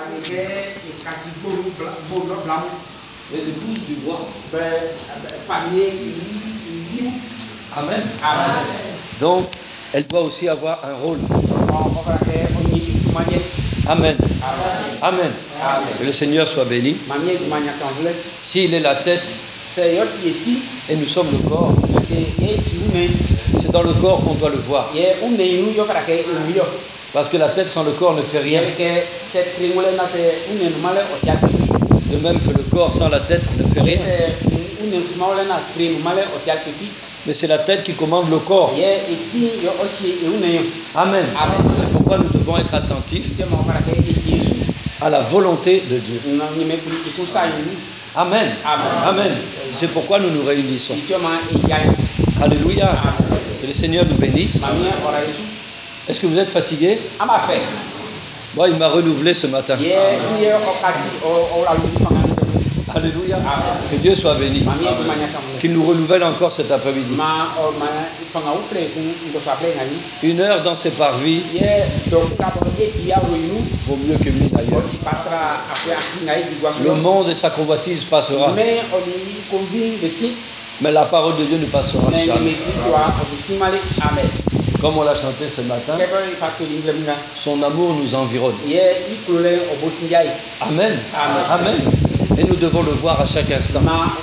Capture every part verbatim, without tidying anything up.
Et l'épouse du roi. Amen. Amen. Donc, elle doit aussi avoir un rôle. Amen. Amen. Amen. Que le Seigneur soit béni. S'il est la tête et nous sommes le corps, c'est dans le corps qu'on doit le voir. Parce que la tête sans le corps ne fait rien. De même que le corps sans la tête ne fait rien. Mais c'est la tête qui commande le corps. Amen. C'est pourquoi nous devons être attentifs à la volonté de Dieu. Amen. Amen. C'est pourquoi nous nous réunissons. Alléluia. Que le Seigneur nous bénisse. Est-ce que vous êtes fatigué? Moi, il m'a renouvelé ce matin. Alléluia. Que Dieu soit béni. Qu'il nous renouvelle encore cet après-midi. Une heure dans ses parvis vaut mieux que mille ailleurs. Le monde et sa convoitise passera. Mais la parole de Dieu ne passera jamais. Comme on l'a chanté ce matin, son amour nous environne. Amen. Amen. Et nous devons le voir à chaque instant.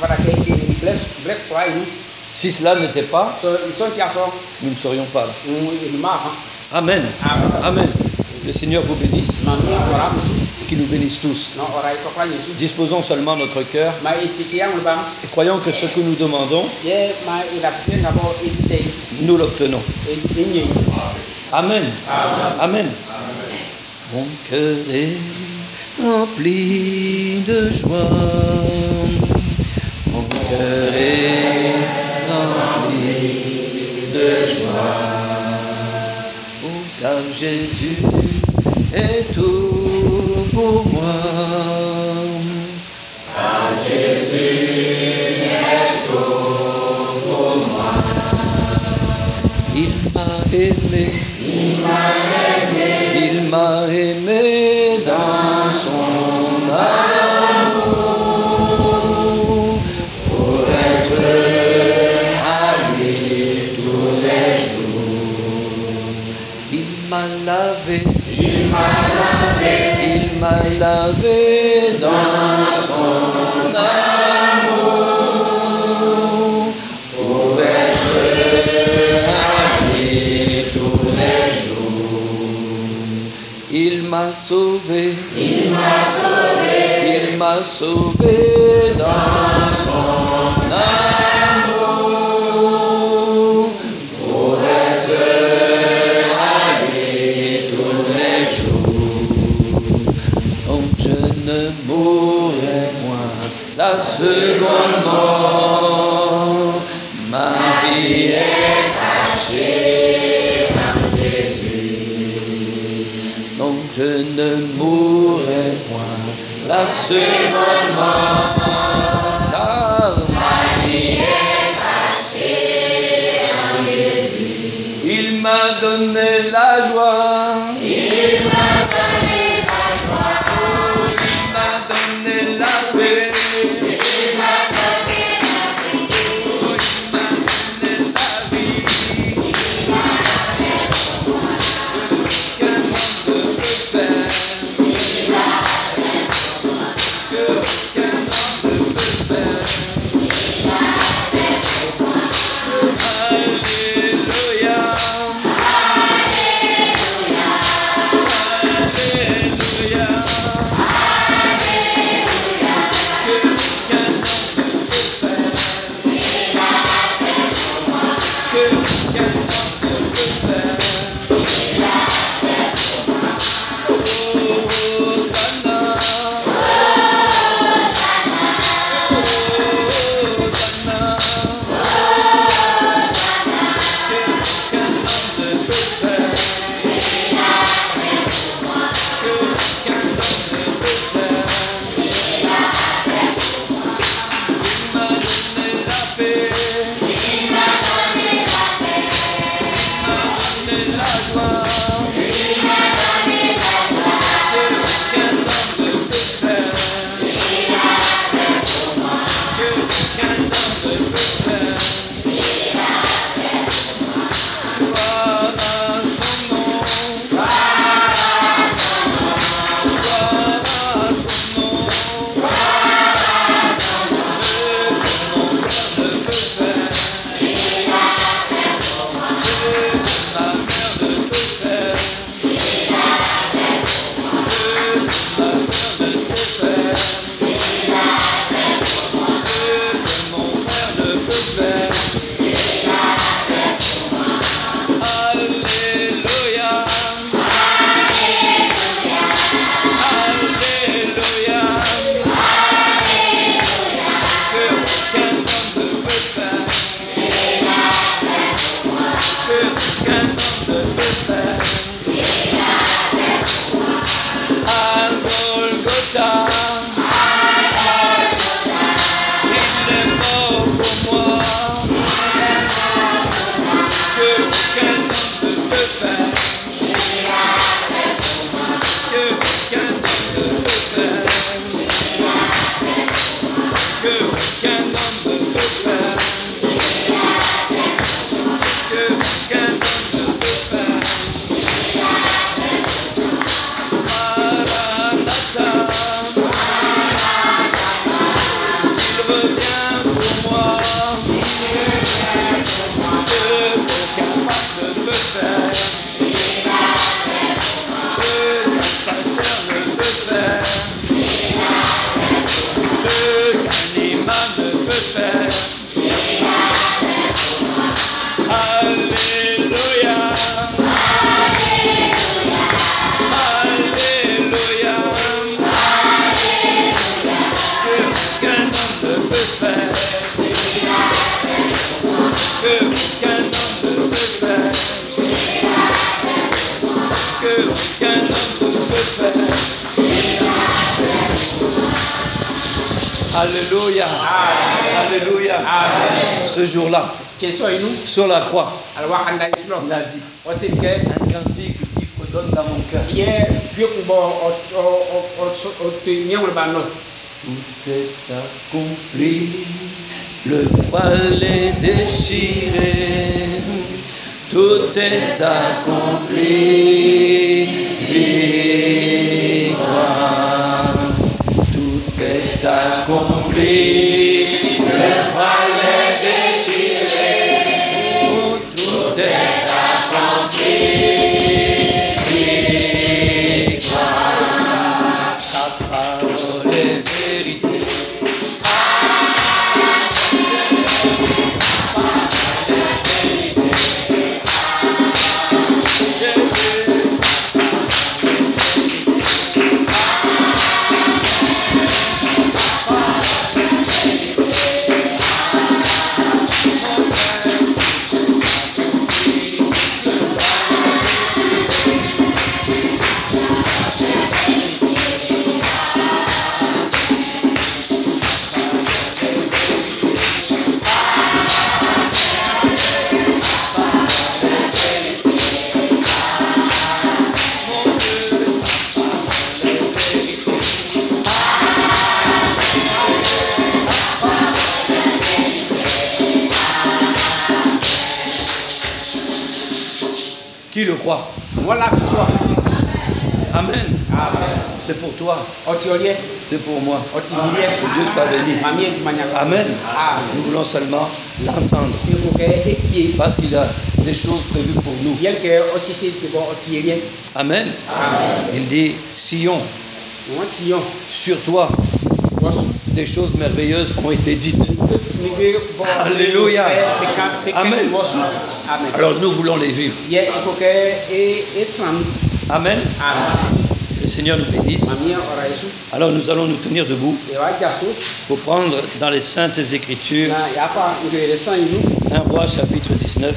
Si cela n'était pas, nous ne serions pas là. Amen. Amen. Le Seigneur vous bénisse et qu'il nous bénisse tous. Disposons seulement notre cœur et croyons que ce que nous demandons, nous l'obtenons. Amen. Amen. Mon cœur est rempli de joie. Mon cœur est rempli de joie. Oh, car Jésus est tout pour moi. Car Jésus est tout pour moi. Il m'a aimé. Il m'a aimé. Il m'a aimé dans son amour pour être à lui tous les jours. Il m'a lavé. Il m'a lavé. Il m'a lavé dans son amour pour être à lui tous les jours. Il m'a sauvé. Il m'a sauvé. Il m'a sauvé dans son amour pour être à lui tous les jours. Donc je ne mourrai point la seconde mort. Ma vie est cachée en Jésus. Donc je ne mourrai point la seconde mort. Car Ma vie est cachée en Jésus. il m'a donné la joie. Il m'a donné la joie. Il m'a donné la paix. Il m'a donné la vie. Il m'a donné la vie. Il m'a donné Qu'un monde ne peut faire. Il m'a donné Que qu'un homme ne peut faire. Il m'a donné Alléluia. Alléluia. Alléluia. Alléluia. Ce jour-là, sur la croix, il a dit, un cantique qui fredonne dans mon cœur. Tout est accompli, le voile est déchiré, tout est accompli, victoire. Tout est accompli, le voile est déchiré, tout est accompli, victoire. Ta parole est vérité. Qui le croit? Amen. C'est pour toi. C'est pour moi. Que Dieu soit béni. Amen. Nous voulons seulement l'entendre. Parce qu'il a des choses prévues pour nous. Amen. Il dit, Sion, sur toi, des choses merveilleuses ont été dites. Alléluia. Amen. Alors nous voulons les vivre. Amen. Le Seigneur nous bénisse. Alors nous allons nous tenir debout pour prendre dans les Saintes Écritures un Roi chapitre dix-neuf.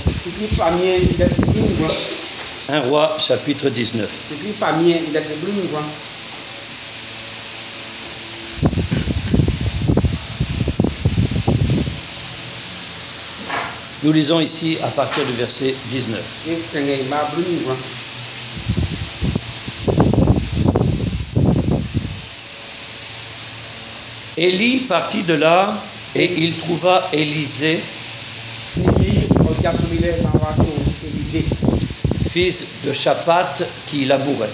Un Roi chapitre dix-neuf. Nous lisons ici à partir du verset dix-neuf. Élie partit de là et il trouva Élisée, fils de Shaphat, qui labourait.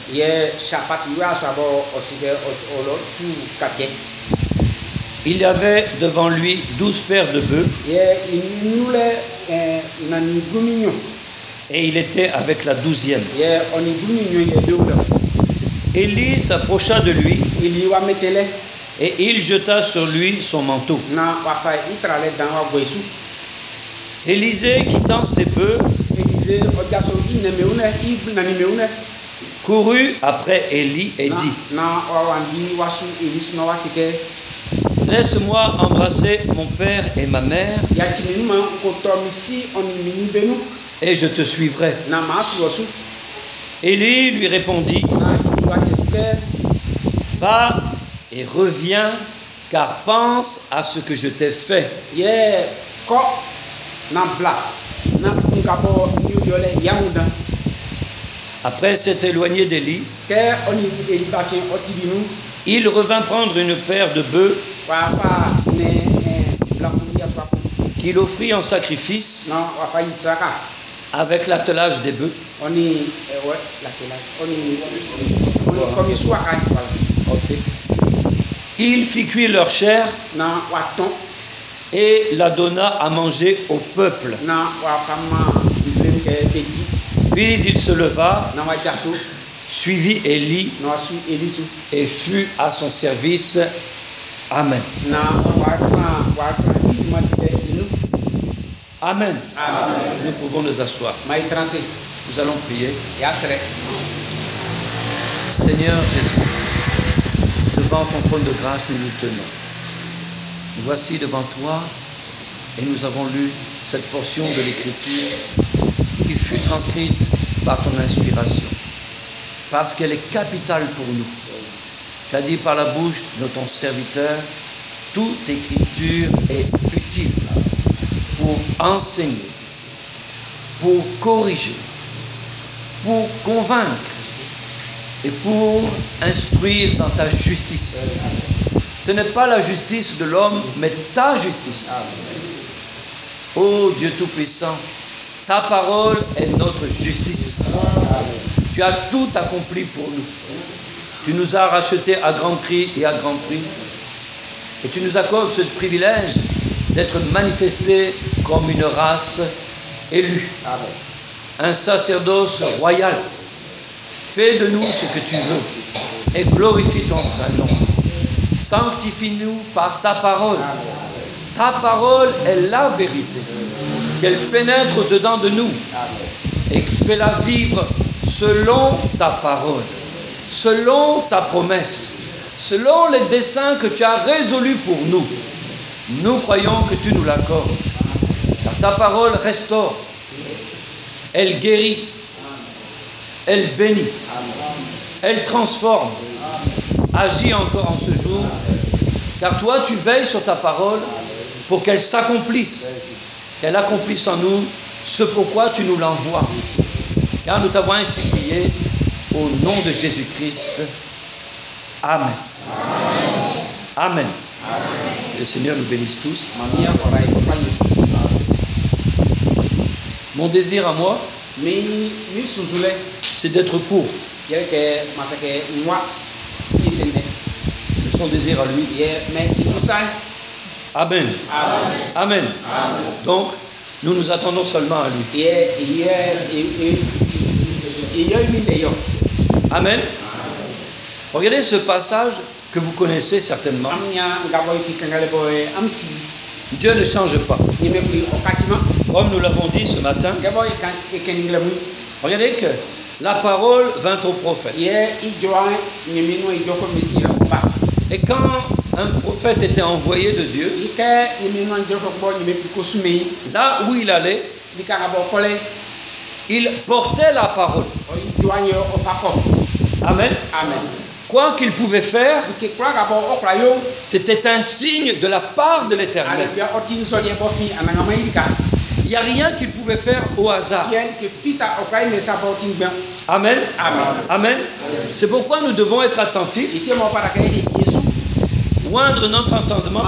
Il y avait devant lui douze paires de bœufs et il était avec la douzième. Élie s'approcha de lui et il jeta sur lui son manteau. Élisée, quittant ses bœufs, courut après Élie et dit, laisse-moi embrasser mon père et ma mère et je te suivrai. Élie lui répondit, va et reviens, car pense à ce que je t'ai fait. Après s'être éloigné d'Élie, il revint prendre une paire de bœufs qu'il offrit en sacrifice avec l'attelage des bœufs. Okay. Il fit cuire leur chair et la donna à manger au peuple. Puis il se leva, suivit Élie et fut à son service. Amen. Amen. Amen. Nous pouvons nous asseoir. Nous allons prier. Seigneur Jésus, devant ton trône de grâce, nous nous tenons. Nous voici devant toi et nous avons lu cette portion de l'Écriture qui fut transcrite par ton inspiration, parce qu'elle est capitale pour nous. Tu as dit par la bouche de ton serviteur toute écriture est utile pour enseigner, pour corriger, pour convaincre et pour instruire dans ta justice. Ce n'est pas la justice de l'homme, mais ta justice. Ô Dieu Tout-Puissant, ta parole est notre justice. Tu as tout accompli pour nous. Tu nous as rachetés à grand prix et à grand prix. Et tu nous accordes ce privilège d'être manifestés comme une race élue. Un sacerdoce royal. Fais de nous ce que tu veux et glorifie ton Saint-Nom. Sanctifie-nous par ta parole. Ta parole est la vérité. Qu'elle pénètre au-dedans de nous et fais-la vivre selon ta parole, selon ta promesse, selon les desseins que tu as résolus pour nous. Nous croyons que tu nous l'accordes. Car ta parole restaure, elle guérit, elle bénit, elle transforme. Agis encore en ce jour, car toi tu veilles sur ta parole pour qu'elle s'accomplisse, qu'elle accomplisse en nous ce pourquoi tu nous l'envoies. Car nous t'avons ainsi prié au nom de Jésus-Christ. Amen. Amen. Amen. Le Seigneur nous bénisse tous. Mon désir à moi, c'est d'être court. Son désir à lui. Amen. Amen. Amen. Donc, nous nous attendons seulement à lui. Amen. Regardez ce passage que vous connaissez certainement. Dieu ne change pas. Comme nous l'avons dit ce matin, regardez que la parole vint au prophète. Et quand un prophète était envoyé de Dieu, là où il allait, il portait la parole. Amen. Amen. Quoi qu'il pouvait faire, c'était un signe de la part de l'Éternel. Il n'y a rien qu'il pouvait faire au hasard. Amen. Amen. Amen. C'est pourquoi nous devons être attentifs, oindre notre entendement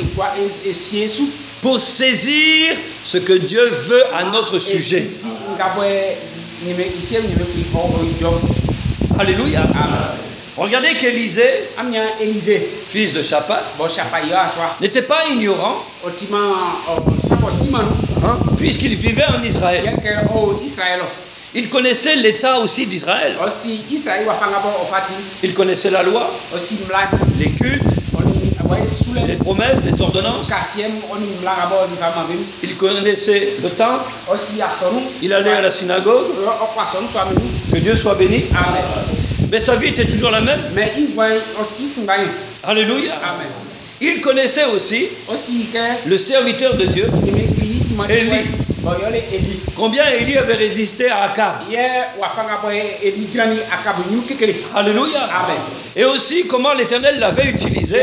pour saisir ce que Dieu veut à notre sujet. Alléluia. Amen. Regardez qu'Élisée, fils de Shaphat, n'était pas ignorant, hein, puisqu'il vivait en Israël. Il connaissait l'état aussi d'Israël. Il connaissait la loi, les cultes, les promesses, les ordonnances. Il connaissait le temple. Il allait à la synagogue. Que Dieu soit béni. Amen. Mais sa vie était toujours la même. Alléluia. Amen. Il connaissait aussi le serviteur de Dieu, Élie. Combien Élie avait résisté à Akab. Alléluia. Amen. Et aussi comment l'Éternel l'avait utilisé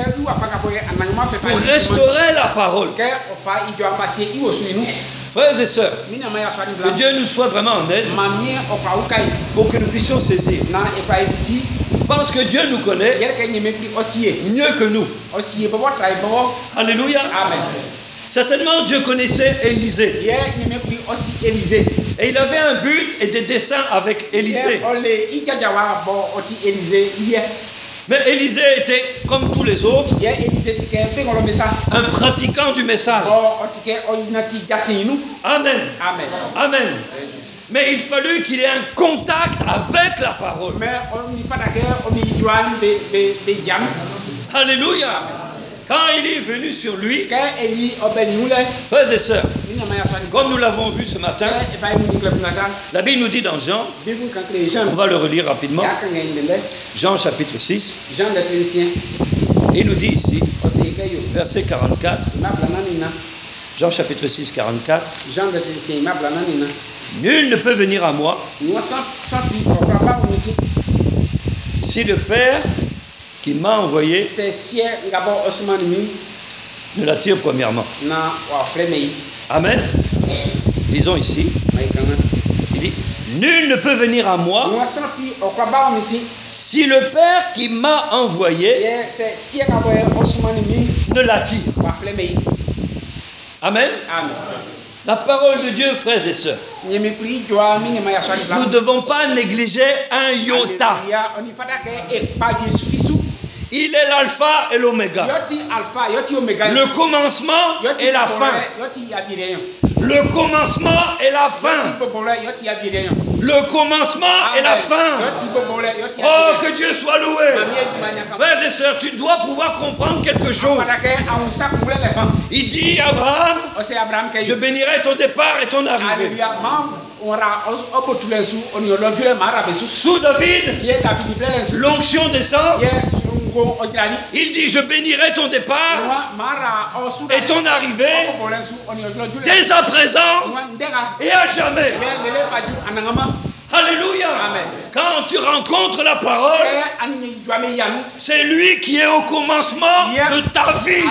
pour restaurer la parole. Frères et sœurs, que Dieu nous soit vraiment en aide pour que nous puissions saisir. Parce que Dieu nous connaît mieux que nous. Alléluia. Amen. Certainement Dieu connaissait Élisée. Et il avait un but et des desseins avec Élisée. Mais Élisée était comme tous les autres, un pratiquant du message. Amen. Amen. Amen. Mais il fallut qu'il ait un contact avec la parole. Alléluia. Quand Élie est venu sur lui, frères et sœurs, comme nous l'avons vu ce matin, la Bible nous dit dans Jean, on va le relire rapidement, Jean chapitre six, il nous dit ici, verset quarante-quatre, Jean chapitre six, quarante-quatre, nul ne peut venir à moi si le Père qui qui m'a envoyé ne l'attire premièrement. Amen. Lisons ici. Il dit, nul ne peut venir à moi si le Père qui m'a envoyé ne l'attire. Amen. Amen. La parole de Dieu, frères et sœurs. Nous ne devons pas négliger un iota. Il est l'alpha et l'oméga. Le commencement et la fin. Le commencement et la fin. Le commencement et la fin. Oh, que Dieu soit loué. Frères et sœurs, tu dois pouvoir comprendre quelque chose. Il dit à Abraham, je bénirai ton départ et ton arrivée. Sous David, l'onction descend. Il dit, je bénirai ton départ et ton arrivée dès à présent et à jamais. Alléluia. Amen. Quand tu rencontres la parole, c'est lui qui est au commencement de ta vie.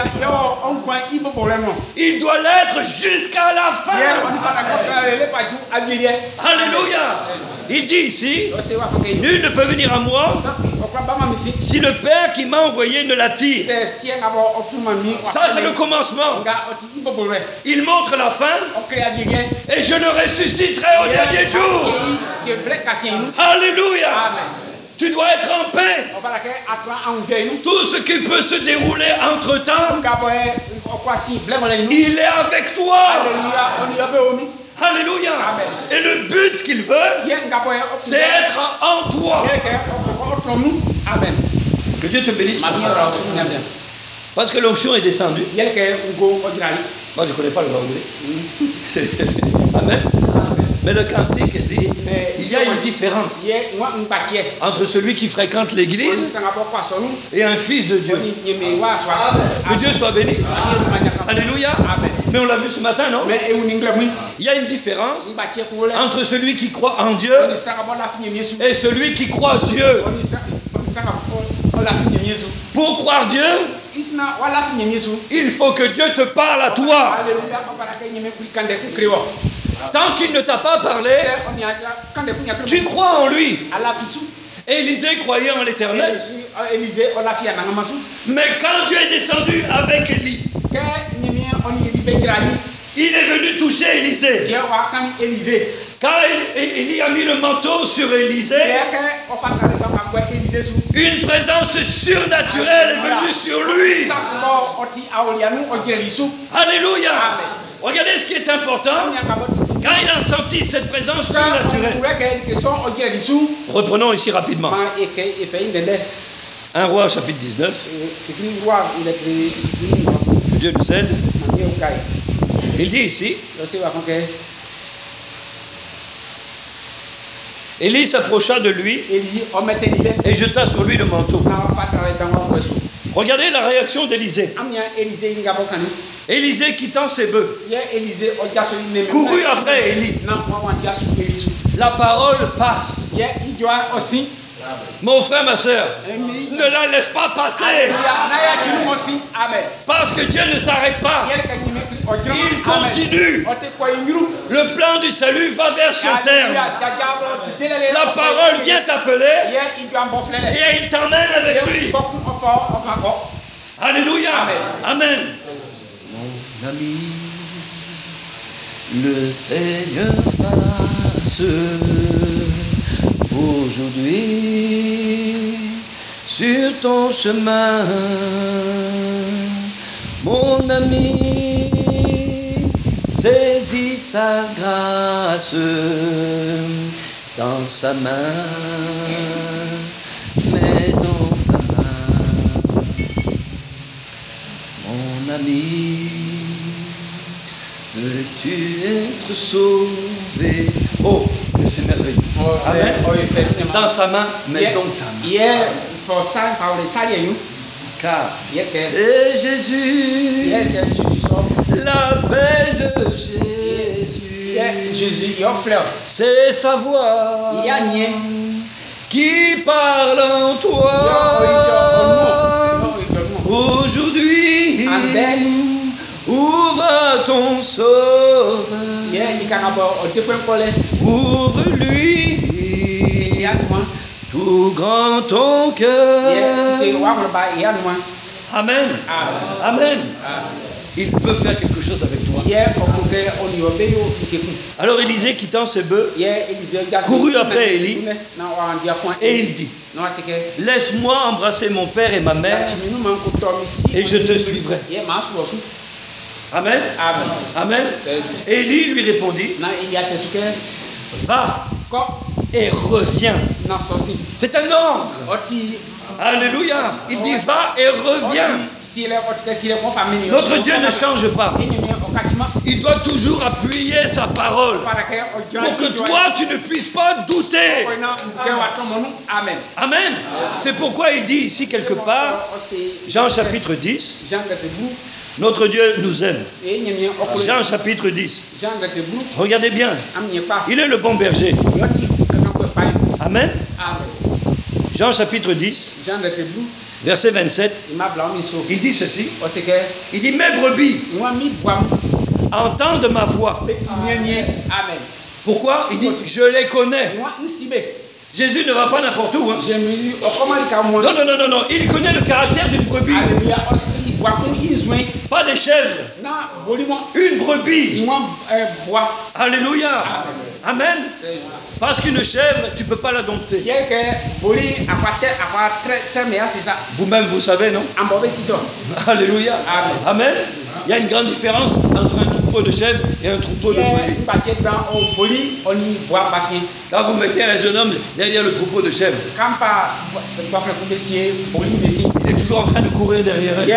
Il doit l'être jusqu'à la fin. Alléluia. Il dit ici, nul ne peut venir à moi si le Père qui m'a envoyé ne l'attire. Ça, c'est le commencement. Il montre la fin et je le ressusciterai au dernier jour. Alléluia. Amen. Tu dois être en paix. Tout ce qui peut se dérouler entre temps, il est avec toi. Alléluia. Amen. Et le but qu'il veut, c'est être en toi. Amen. Que Dieu te bénisse. Parce que l'onction est descendue. Moi, je ne connais pas le anglais. Amen. Mais le cantique dit, il y a une différence entre celui qui fréquente l'église et un fils de Dieu. Que Dieu soit béni. Alléluia. Mais on l'a vu ce matin, non? Il y a une différence entre celui qui croit en Dieu et celui qui croit Dieu. Pour croire Dieu, il faut que Dieu te parle à toi. Tant qu'il ne t'a pas parlé, tu crois en lui. Élisée croyait en l'Éternel. Mais quand Dieu est descendu avec Élie, il est venu toucher Élisée. Quand Élie a mis le manteau sur Élisée, une présence surnaturelle est venue sur lui. Alléluia. Regardez ce qui est important. Quand il a senti cette présence surnaturelle, reprenons ici rapidement. un Roi chapitre dix-neuf. Que Dieu nous aide. Il dit ici, Élie s'approcha de lui et jeta sur lui le manteau. Regardez la réaction d'Élisée. Élisée quittant ses bœufs, courut après Élie. La parole passe. Mon frère, ma soeur, ne la laisse pas passer. Parce que Dieu ne s'arrête pas. Il continue. Le plan du salut va vers son terme. La parole vient t'appeler et il t'emmène avec lui. Alléluia. Amen. Mon ami, le Seigneur passe aujourd'hui sur ton chemin. Mon ami, saisis sa grâce dans sa main, mets dans ta main. Mon ami, veux-tu être sauvé? Oh, mais c'est merveilleux. Amen. Dans sa main, mets donc ta main. Car c'est Jésus, l'appel de Jésus, c'est sa voix qui parle en toi. Ouvre-lui tout grand ton cœur. Amen. Amen. Il veut faire quelque chose avec toi. Alors Élisée, quittant ses bœufs, courut après Élie et il dit: laisse-moi embrasser mon père et ma mère et je te suivrai. Amen. Amen. Et Élie lui répondit: va et reviens. C'est un ordre. Alléluia. Il dit va et reviens. Notre Dieu ne change pas. Il doit toujours appuyer sa parole pour que toi tu ne puisses pas douter. Amen. C'est pourquoi il dit ici quelque part, Jean chapitre dix, notre Dieu nous aime. Jean chapitre dix. Regardez bien. Il est le bon berger. Amen. Jean chapitre dix, verset vingt-sept, il dit ceci. Il dit: mes brebis entendent ma voix. Pourquoi? Il dit: je les connais. Jésus ne va pas n'importe où. Hein. Non, non, non, non, non. Il connaît le caractère d'une brebis. Pas des chèvres. Une brebis. Alléluia. Amen. Parce qu'une chèvre, tu ne peux pas la dompter. Vous-même, vous savez, non? Alléluia. Amen. Il y a une grande différence entre un troupeau de chèvres et un troupeau de brebis. Quand vous mettez un jeune homme derrière le troupeau de chèvres, il est toujours en train de courir derrière elle.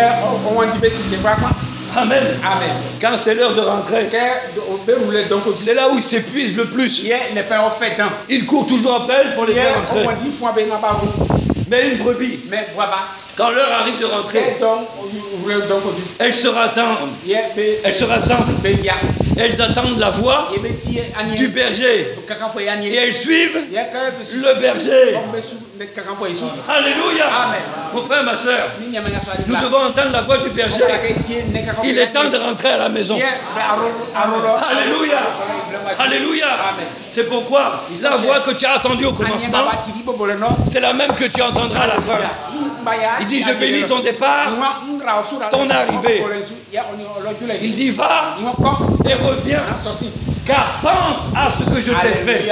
Amen. Amen. Quand c'est l'heure de rentrer, c'est là où il s'épuise le plus. Il court toujours après elle pour les faire rentrer. Mais une brebis, quand l'heure arrive de rentrer, elle se rassemble. Elle se rassemble. Elles attendent la voix du berger. Et elles suivent le berger. Alléluia. Mon frère, ma soeur, nous devons entendre la voix du berger. Il est temps de rentrer à la maison. Alléluia. Alléluia. C'est pourquoi la voix que tu as entendue au commencement, c'est la même que tu entendras à la fin. Il dit: je bénis ton départ, ton arrivée. Il dit: va et reviens, car pense à ce que je t'ai fait.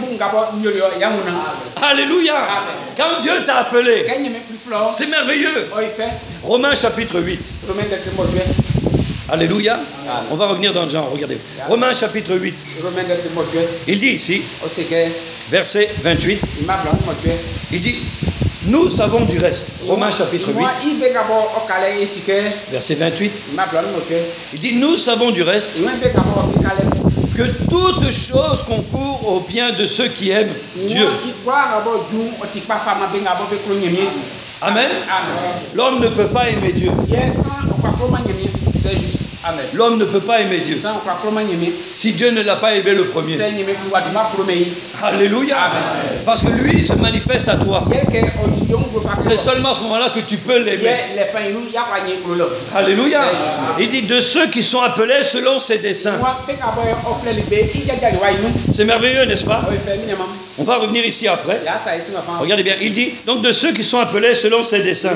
Alléluia. Quand Dieu t'a appelé, c'est merveilleux. Romains chapitre huit. Alléluia. On va revenir dans Jean, regardez. Romains chapitre huit. Il dit ici, verset vingt-huit, il dit: nous savons du reste. Romains chapitre huit, verset vingt-huit, il dit: nous savons du reste que toutes choses concourent au bien de ceux qui aiment Dieu. Amen. L'homme ne peut pas aimer Dieu. Amen. L'homme ne peut pas aimer Dieu si Dieu ne l'a pas aimé le premier. Alléluia. Amen. Parce que lui se manifeste à toi. C'est seulement à ce moment-là que tu peux l'aimer. Alléluia. Il dit: de ceux qui sont appelés selon ses desseins. C'est merveilleux, n'est-ce pas? On va revenir ici après. Regardez bien. Il dit donc: de ceux qui sont appelés selon ses desseins.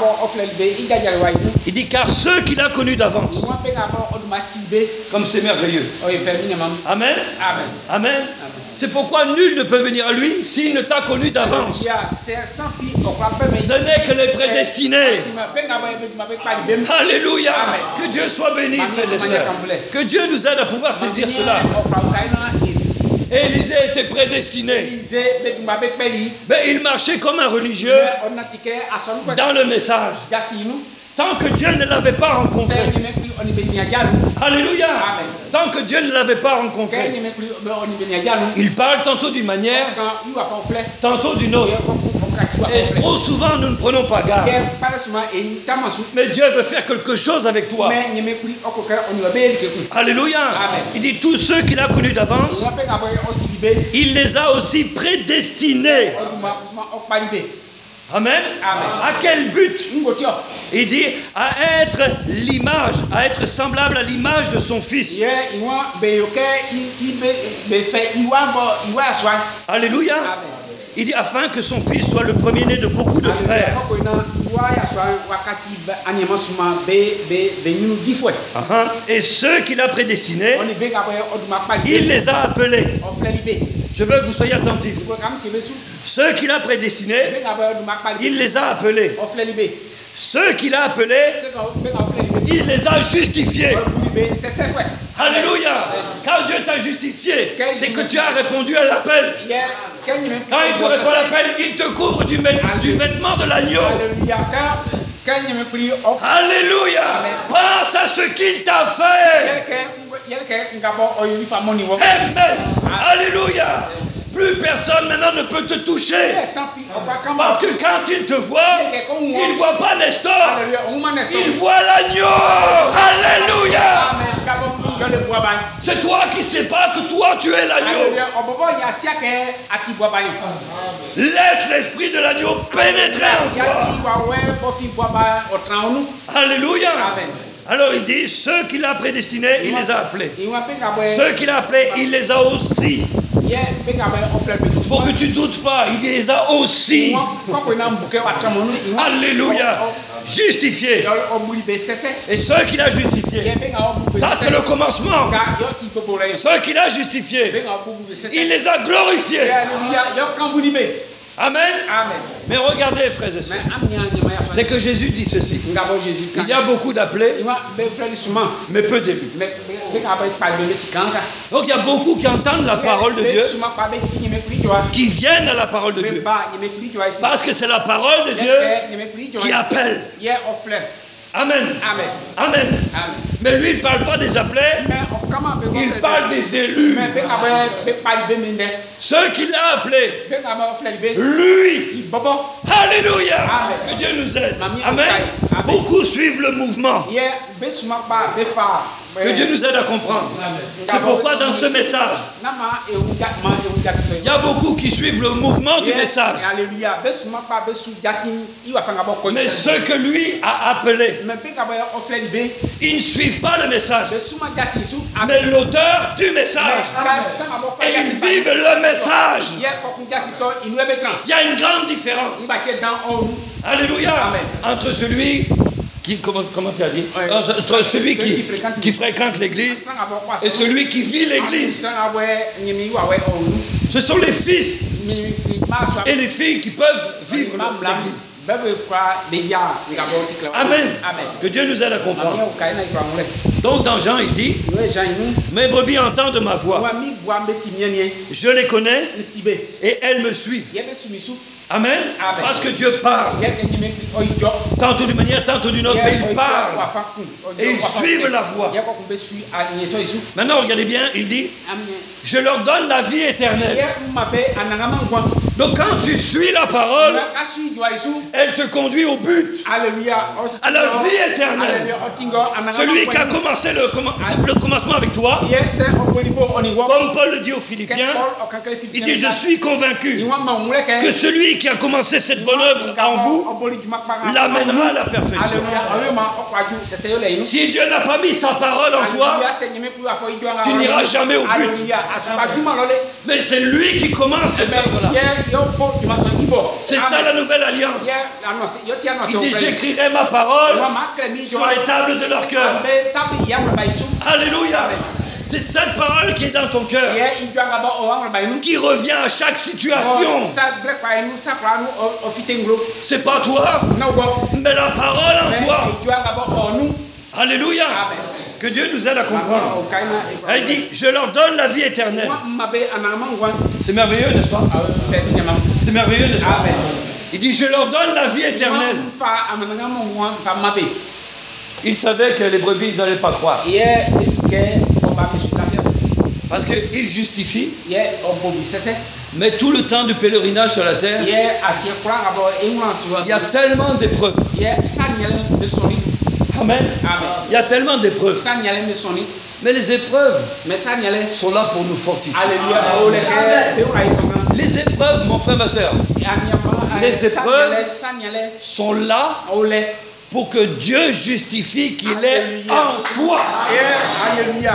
Il dit: car ceux qu'il a connus d'avance. Comme c'est merveilleux. Amen. Amen. Amen. C'est pourquoi nul ne peut venir à lui s'il ne t'a connu d'avance. Ce n'est que les prédestinés. Alléluia. Que Dieu soit béni, frères et sœurs. Que Dieu nous aide à pouvoir saisir cela. Élisée était prédestiné. Mais il marchait comme un religieux dans le message. Tant que Dieu ne l'avait pas rencontré. Alléluia. Amen. Tant que Dieu ne l'avait pas rencontré. Il parle tantôt d'une manière, tantôt d'une autre. Et trop souvent nous ne prenons pas garde. Mais Dieu veut faire quelque chose avec toi. Alléluia. Amen. Il dit: tous ceux qu'il a connus d'avance, il les a aussi prédestinés. Amen. Amen. À quel but? Il dit à être l'image, à être semblable à l'image de son fils. Alléluia. Il dit afin que son fils soit le premier-né de beaucoup de frères. Uh-huh. Et ceux qu'il a prédestinés, il les a appelés. Je veux que vous soyez attentifs. Ceux qu'il a prédestinés, il les a appelés. Ceux qu'il a appelés, il les a justifiés. Alléluia. Quand Dieu t'a justifié, c'est que tu as répondu à l'appel. Quand il te répond à l'appel, il te couvre du, du vêtement de l'agneau. Alléluia. Pense à ce qu'il t'a fait. Amen. Alléluia. Plus personne maintenant ne peut te toucher. Parce que quand il te voit, il ne voit pas Nestor. Il voit l'agneau. Alléluia. C'est toi qui ne sais pas que toi tu es l'agneau. Laisse l'esprit de l'agneau pénétrer en toi. Alléluia. Alors il dit, ceux qu'il a prédestinés, il les a appelés. Ceux qu'il a appelés, il les a aussi. Il faut que tu ne doutes pas, il les a aussi. Alléluia. Justifiés. Et ceux qu'il a justifiés, ça c'est le commencement. Ceux qu'il a justifiés, il les a glorifiés. Amen. Amen. Mais regardez, frères et sœurs, c'est que Jésus dit ceci. Il y a beaucoup d'appelés, mais peu d'élus. Donc il y a beaucoup qui entendent la parole de Dieu, qui viennent à la parole de Dieu, parce que c'est la parole de Dieu qui appelle. Amen. Amen. Amen. Amen. Mais lui, il ne parle pas des appelés, il parle des élus. Ceux qu'il a appelés, lui. Alléluia. Amen. Que Dieu nous aide. Amen. Beaucoup suivent le mouvement. Que Dieu nous aide à comprendre. C'est pourquoi dans ce message, il y a beaucoup qui suivent le mouvement du message. Mais ceux que lui a appelés, ils ne suivent pas le message, mais l'auteur du message. Et ils vivent le message. Il y a une grande différence. Alléluia. Entre celui qui, comment, comment tu as dit, ouais. Entre celui qui, qui, fréquente, qui fréquente l'église et celui qui vit l'église. Ce sont les fils et les filles qui peuvent vivre l'église. Amen. Amen. Que Dieu nous aide à comprendre. Donc dans Jean il dit, mes brebis entendent ma voix, je les connais et elles me suivent. Amen. Amen. Parce que Dieu parle. Tantôt d'une manière, tantôt d'une autre, mais il parle. Et ils suivent la voix. Maintenant, regardez bien, il dit, je leur donne la vie éternelle. Donc quand tu suis la parole, elle te conduit au but, à la vie éternelle. Celui qui a commencé le, le commencement avec toi, comme Paul le dit aux Philippiens, il dit, je suis convaincu que celui qui a commencé cette bonne œuvre en vous l'amènera à la perfection. Si Dieu n'a pas mis sa parole en toi, tu n'iras jamais au but. Mais c'est lui qui commence cette œuvre-là. C'est ça la nouvelle alliance. Il dit, j'écrirai ma parole sur les tables de leur cœur. Alléluia. C'est cette parole qui est dans ton cœur, qui revient à chaque situation. C'est pas toi, mais la parole en toi. Alléluia. Que Dieu nous aide à comprendre. Elle dit, je leur donne la vie éternelle. C'est merveilleux, n'est-ce pas? C'est merveilleux, n'est-ce pas? Il dit, je leur donne la vie éternelle. Il savait que les brebis n'allaient pas croire. Parce qu'il justifie. Mais tout le temps du pèlerinage sur la terre, il y a tellement d'épreuves. Amen. Il y a tellement d'épreuves. Mais les épreuves sont là pour nous fortifier. Les épreuves, mon frère, ma soeur, Les épreuves sont là pour que Dieu justifie qu'il est en toi. Alléluia.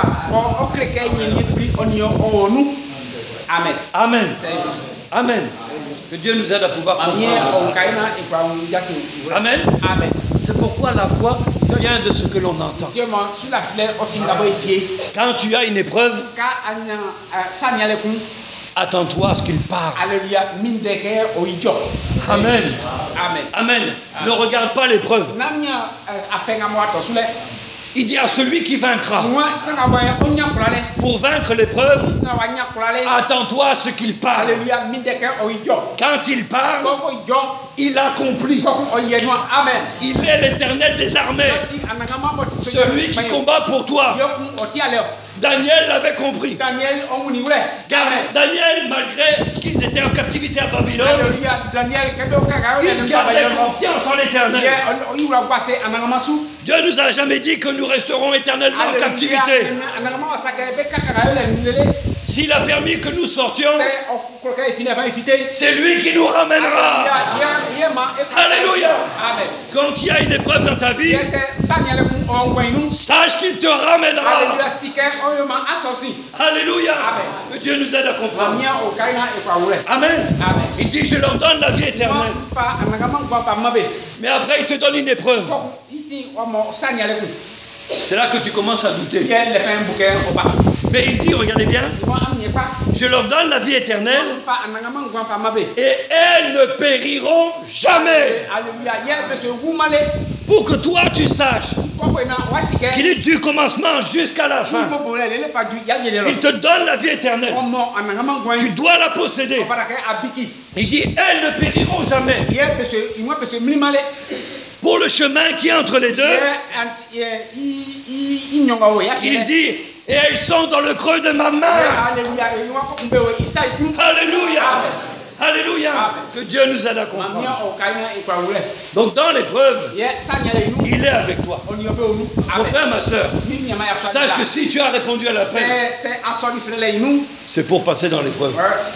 Amen. Amen. Amen. Que Dieu nous aide à pouvoir comprendre ça. Amen. Amen. C'est pourquoi la foi vient de ce que l'on entend. Quand tu as une épreuve, attends-toi à ce qu'il parle. Alléluia. Amen. Amen. Amen. Ne regarde pas l'épreuve. Il dit à celui qui vaincra. Pour vaincre l'épreuve, attends-toi à ce qu'il parle. Quand il parle, il accomplit. Amen. Il est l'Éternel des armées. Celui qui combat pour toi. Daniel l'avait compris. Car Daniel, malgré qu'ils étaient en captivité à Babylone, il gardait confiance en l'Éternel. Dieu nous a jamais dit que nous resterons éternellement en captivité. S'il a permis que nous sortions, c'est lui qui nous ramènera. Alléluia. Quand il y a une épreuve dans ta vie, sache qu'il te ramènera. Alléluia. Que Dieu nous aide à comprendre. Amen. Il dit, je leur donne la vie éternelle. Mais après, il te donne une épreuve. C'est là que tu commences à douter. Mais il dit, regardez bien, je leur donne la vie éternelle et elles ne périront jamais. Pour que toi tu saches qu'il est du commencement jusqu'à la fin. Il te donne la vie éternelle. Tu dois la posséder. Il dit, elles ne périront jamais. Pour le chemin qui est entre les deux, il dit, et elles sont dans le creux de ma main. Alléluia. Alléluia. Que Dieu nous aide à comprendre. Donc dans l'épreuve, il est avec toi. Mon frère, ma soeur, sache que si tu as répondu à l'appel, c'est pour passer dans l'épreuve.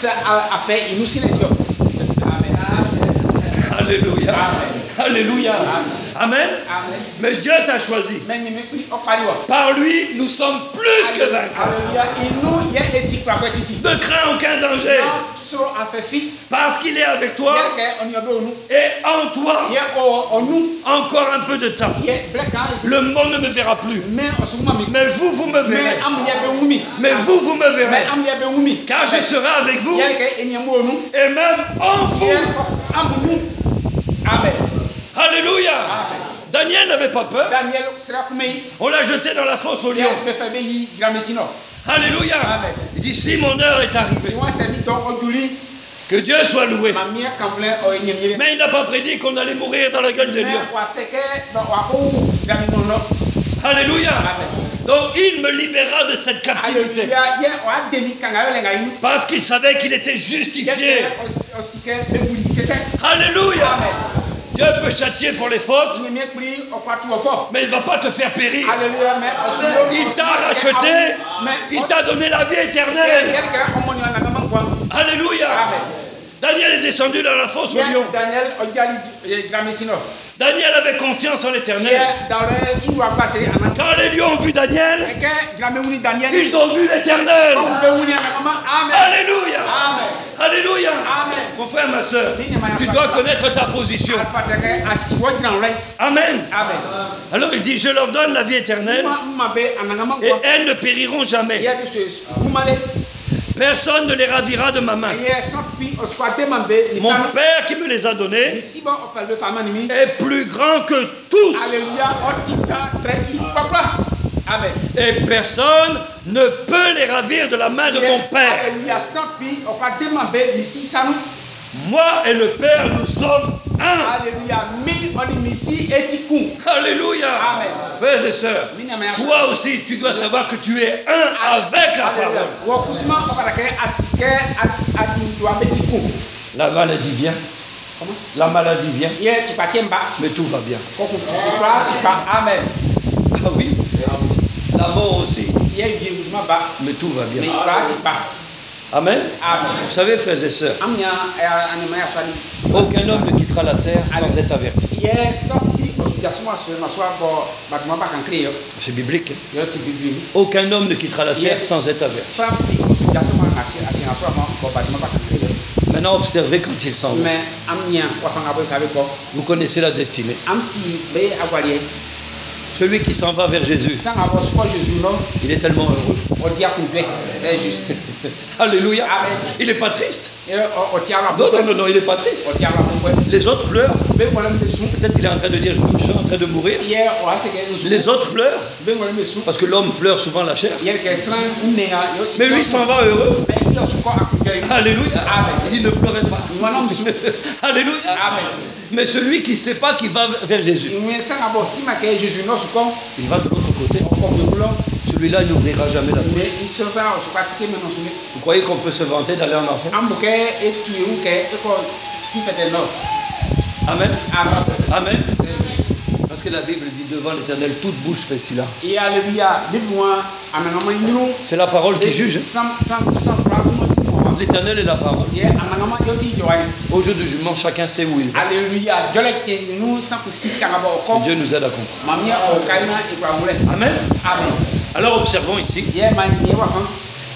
Alléluia. Alléluia. Amen. Mais Dieu t'a choisi. Par lui, nous sommes plus que vainqueurs. Ne crains aucun danger. Parce qu'il est avec toi. Et en toi. Encore un peu de temps. Le monde ne me verra plus. Mais vous, vous me verrez. Mais vous, vous me verrez. Car je serai avec vous. Et même en vous. Amen. Alléluia. Amen. Daniel n'avait pas peur. On l'a jeté dans la fosse au lion. Alléluia. Amen. Il dit, si mon heure est arrivée, que Dieu soit loué. Mais il n'a pas prédit qu'on allait mourir dans la gueule des lions. Alléluia. Amen. Donc il me libérera de cette captivité. Parce qu'il savait qu'il était justifié. Alléluia. Amen. Dieu peut châtier pour les fautes, mais il ne va pas te faire périr. Il t'a racheté, il t'a donné la vie éternelle. Alléluia. Amen. Daniel est descendu dans la fosse au lion. Daniel avait confiance en l'Éternel. Quand les lions ont vu Daniel, ils ont vu l'Éternel. Alléluia. Alléluia. Mon frère, ma soeur, tu dois connaître ta position. Amen. Alors il dit, je leur donne la vie éternelle et elles ne périront jamais. Personne ne les ravira de ma main. Mon Père qui me les a donnés est plus grand que tous. Et personne ne peut les ravir de la main de mon Père. Moi et le Père, nous sommes un. Alléluia. Frères et sœurs, toi aussi, tu dois savoir que tu es un avec la parole. La maladie vient. La maladie vient. Mais tout va bien. Ah oui. La mort aussi. Mais tout va bien. Amen. Amen. Vous savez, frères et sœurs, Amnya anima swali. aucun homme ne quittera la terre sans être averti. Yes, sapi osudiasmo aso na so abo bagma ba kan kriyo. C'est biblique. Yo ti bibi. Aucun homme ne quittera la terre sans être averti. Sapi osudiasmo asi asi na so abo ko bagma ba kan kriyo. Maintenant, observez quand il s'en va. Mais amnya wa fanga bo kabe ko. Vous connaissez la destinée. Am si be agwalie. Celui qui s'en va vers Jésus, Sans avoir ce que Jésus non, il est tellement heureux. on dit à couper, c'est juste. Alléluia. Amen. Il n'est pas triste. Et on tient la Non, non, non, non, il n'est pas triste. On tient la coupe. Les autres pleurent. Ben voilà mes sous. Peut-être qu'il est en train de dire, je suis en train de mourir. Hier, on a ce que Les autres pleurent. Ben voilà mes sous. Parce que l'homme pleure souvent la chair. Hier, qu'est-ce que une néga. Mais lui s'en va heureux. Mais il a ce quoi à couper. Alléluia. Amen. Il ne pleurait pas. Moi non sous. Alléluia. Amen. Mais celui qui ne sait pas qu'il va vers Jésus, Mais sans avoir si ma que Jésus non ce qu'on il va de l'autre côté. comme le boulot. Celui-là, il n'ouvrira jamais la Mais bouche. il se va se pratiquer maintenant sur lui. Vous croyez qu'on peut se vanter d'aller en enfer? Ambuke et tu es où que et quoi si fait un offre. Amen. Amen. Amen. Parce que la Bible dit devant l'Éternel, toute bouche fait silence. Et alléluia, dis-moi, amen, nous. C'est la parole qui juge. Sans sans sans problème. L'Éternel est la parole. Yeah, amanama yoti joy. Au jour du jugement, chacun sait où il va. Alléluia. Jolek nous sans que si kanabo Que ko. Dieu nous aide à comprendre. Mamia o kaina e kwa mule. Amen. Amen. Alors observons ici. Yeah, man ni wa kan.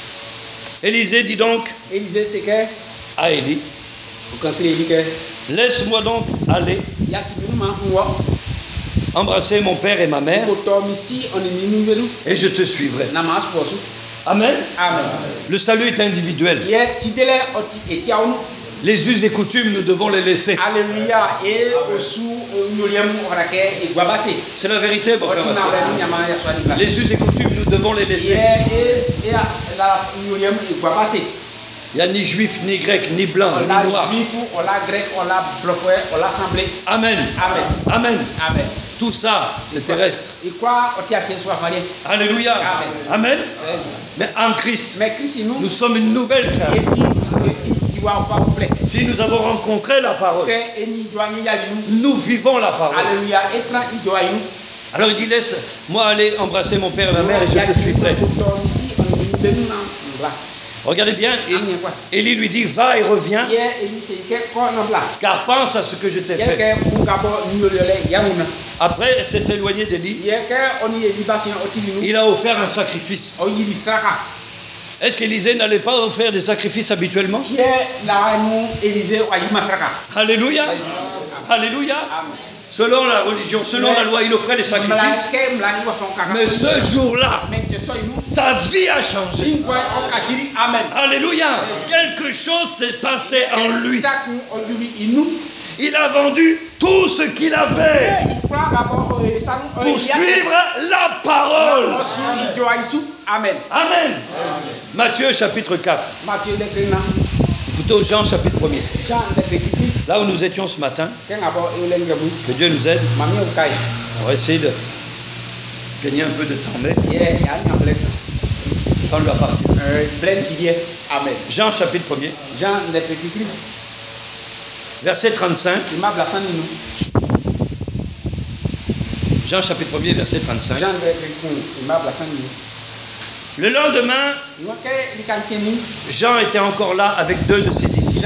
Élisée dit donc Élisée c'est que à Élie, o kan pri Élie que laisse-moi donc aller ya ki nous ma nwa. embrasser mon père et ma mère Ko to mi si on ni ni velu. et je te suivrai. Na ma so so. Amen. Amen. Le salut est individuel. Yeah, ti dele o ti etia onu. Les us et coutumes, nous devons les laisser. Alléluia. Et osu nyoliam orake e gwabase. C'est la vérité, mon O ti frère. na ma ba sœur. ni nyama ya swali ba. Les us et coutumes, nous devons les laisser. Yeah, et et la nyoliam e gwabase. Il n'y a ni juif, ni grec, ni blanc, On ni l'a noir. juif, on l'a grec, on l'a bluffé, on l'a assemblé. Amen. Amen. Amen. Amen. Tout ça, c'est terrestre. Et quoi, on t'a assez soif Alléluia. Amen. Amen. Mais en Christ, mais Christ, nous, nous sommes une nouvelle et création. dit, et dit, il doit pas vous plaire. Si nous avons rencontré la parole, C'est et il doit y aller nous. nous vivons la parole. Alléluia. Et là, il doit y nous. Alors il dit, laisse-moi aller embrasser mon père et ma mère et je te suivrai. Ici, on est venu là. Regardez bien, Élie lui dit, va et reviens, Hier, Élie, c'est que quoi non là. car pense à ce que je t'ai Hier, fait. que pour d'abord, nous le lait, yamouna. Après s'être éloigné d'Élie, Hier, que on y est libre, on t'y nous. il a offert un sacrifice. On y est sara. Est-ce qu'Élisée n'allait pas offrir des sacrifices habituellement? Hier, là, nous, Élisée, on y est massacre. Alléluia. Alléluia. Selon la religion, selon la loi, il offrait les sacrifices. Mais ce jour-là, sa vie a changé. Amen. Alléluia. Quelque chose s'est passé en lui. Il a vendu tout ce qu'il avait pour suivre la parole. Amen. Amen. Matthieu chapitre quatre. Plutôt Jean chapitre premier. Là où nous étions ce matin, que Dieu nous aide. On va essayer de gagner un peu de temps, mais ça lui appartient. Amen. Jean chapitre premier. Jean verset trente-cinq. Jean chapitre premier, verset trente-cinq. Le lendemain, Jean était encore là avec deux de ses disciples.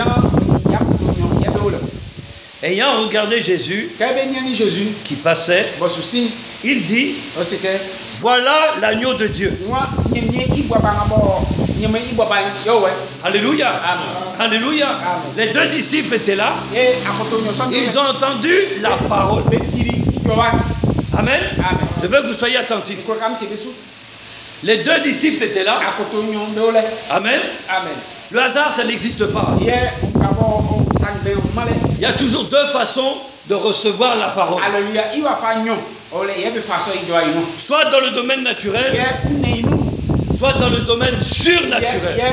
Ayant regardé Jésus qui passait, il dit, voilà l'agneau de Dieu. Alléluia. Alléluia. Les deux disciples étaient là. Ils ont entendu la parole. Amen. Je veux que vous soyez attentifs. Les deux disciples étaient là. Amen. Amen. Le hasard, ça n'existe pas. Il y a toujours deux façons de recevoir la parole. Soit dans le domaine naturel, soit dans le domaine surnaturel.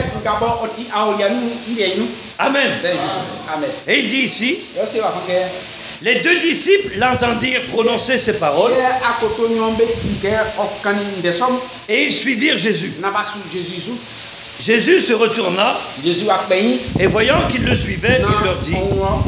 Amen. Et il dit ici, les deux disciples l'entendirent prononcer ces paroles et ils suivirent Jésus. Jésus se retourna et voyant qu'ils le suivaient, il leur dit,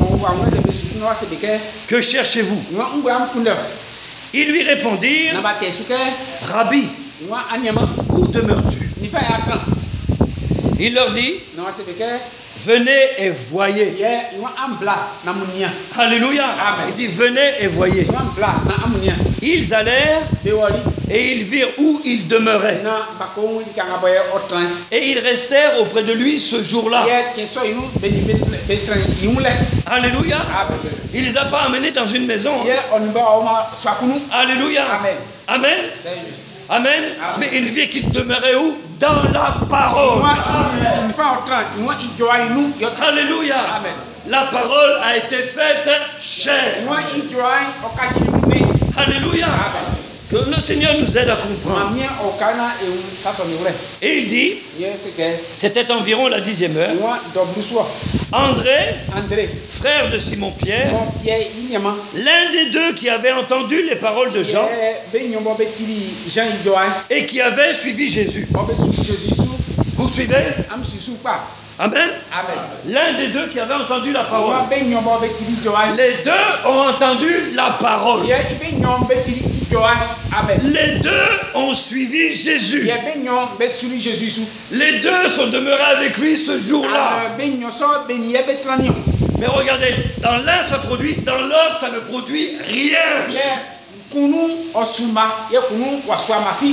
que cherchez-vous? Ils lui répondirent, Rabbi, où demeures-tu? Il leur dit, non c'est que venez et voyez. yeah you want ambla na munia Alléluia. Amen. Il dit, venez et voyez. you want ambla na amunia Ils allèrent be wali et ils virent où il demeurait. na bakon li kanga boye otran Et ils restèrent auprès de lui ce jour-là. yeah ke so inu beni betran yumle Alléluia. amen Il les a pas amenés dans une maison. yeah on ba o ma swakunu Alléluia. amen Amen. c'est juste Amen. Amen. Mais il vit qu'il demeurait où? Dans la parole. moi une fois otran moi i joa inu yo Alléluia. amen La parole a été faite chair. moi i joa o ka ji ne Alléluia. amen Que le Seigneur nous aide à comprendre. mamia o kana e ça son vrai Et il dit, yes c'est que c'était environ la dixième heure, moi double soit André, André frère de Simon-Pierre, mon Pierre inyama l'un des deux qui avait entendu les paroles de Jean be nyombo be tiri Jean i joa et qui avait suivi Jésus. o be su Jésus su Vous suivez? am su su pa Amen. amen L'un des deux qui avait entendu la parole. moi be nyombo be tiri joa Les deux ont entendu la parole. ye be nyom be tiri joa amen Les deux ont suivi Jésus. ye be nyom be suri Jésus su Les deux sont demeurés avec lui ce jour-là. be nyom so be ni be trani Mais regardez, dans l'un ça produit, dans l'autre ça ne produit rien. ye kunu osuma ye kunu waswa mafi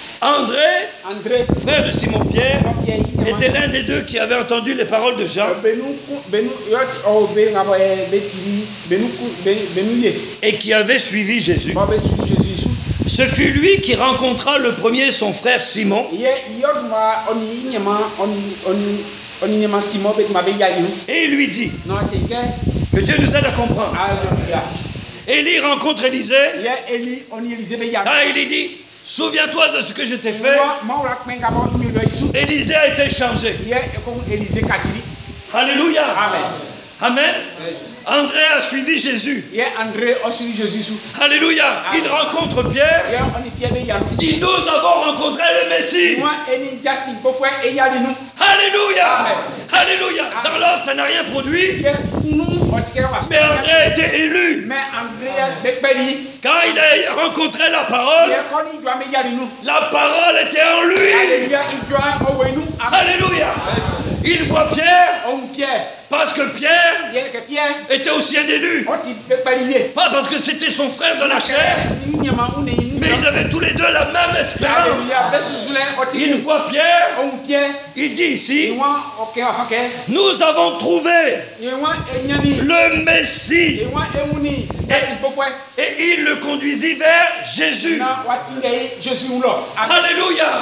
André, André frère de Simon-Pierre, mon Pierre inyama était l'un des deux qui avait entendu les paroles de Jean benu benu yo o be ngabo be tiri benu benu ye et qui avait suivi Jésus. mo be suri Jésus su Ce fut lui qui rencontra le premier son frère Simon ye yoduma oni inyama oni oni oni inyama Simon be ma be yali et il lui dit, non c'est que que Dieu nous aide à comprendre. alléluia Élie rencontre Élisée, ye Eli oni Élisée be yali ah, il lui dit, souviens-toi de ce que je t'ai fait. moi moi la kmenga bo mi do isu Élisée a été changé. ye ko Élisée kadiri Alléluia. amen Amen. André a suivi Jésus. ye André o suri Jésus su Alléluia. Il rencontre Pierre. ye oni Pierre be yali Il dit, nous avons rencontré le Messie. moi eni jasi bo fo e yali nu Alléluia. Amen. Alléluia. Dans l'autre, ça n'a rien produit. ye kunu o tikere wa Mais André a été élu. mais André be peli Quand il a rencontré la parole, ye ko ni do me yali nu la parole était en lui. alléluia i do o we nu amen Alléluia. Il voit Pierre on Pierre parce que Pierre ye ke Pierre était aussi un élu. o ti be peli ye Pas parce que c'était son frère de la chair. ni nyama une ni Mais ils avaient tous les deux la même espérance. alléluia be susule o ti Il voit Pierre. on Pierre Il dit ici, Iwa oke afake nous avons trouvé Iwa enyani le Messie. Iwa ewuni Jasi pofwe Et il le conduisit vers Jésus. Na watinge Jésus ulo Alléluia.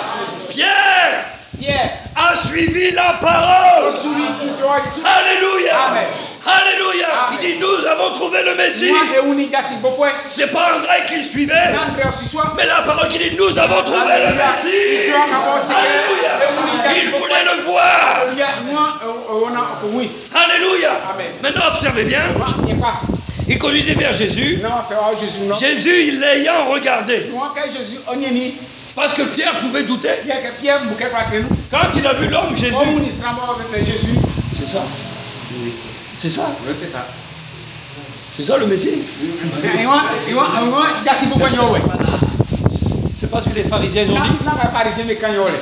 Pierre Pierre a suivi la parole. Osuli idoa isu Alléluia. Amen. Alléluia. Amen. Il dit, nous avons trouvé le Messie. Iwa ewuni Jasi pofwe C'est pas André qui le suivait, Nandre osiswa mais la parole qui dit, nous avons trouvé le Alléluia. Messie. Idoa ngabo sike Alléluia. Il voulait le voir. Alléluia Iwa ona okui Alléluia. Amen. Maintenant, observez bien. Iwa nyeka Il conduisait vers Jésus. Non fait wa Jésus non Jésus, il l'ayant regardé. Iwa ke Jésus onyeni Parce que Pierre pouvait douter. Pierre que Pierre mbuke kwa krenu Quand il a vu l'homme Jésus. Comme on sera mort avec Jésus C'est ça. C'est ça. Oui c'est ça C'est ça le Messie. Iwa Iwa Iwa Jasi pofwe nyowe C'est pas ce que les pharisiens ont dit. Nanga parisien me kanyole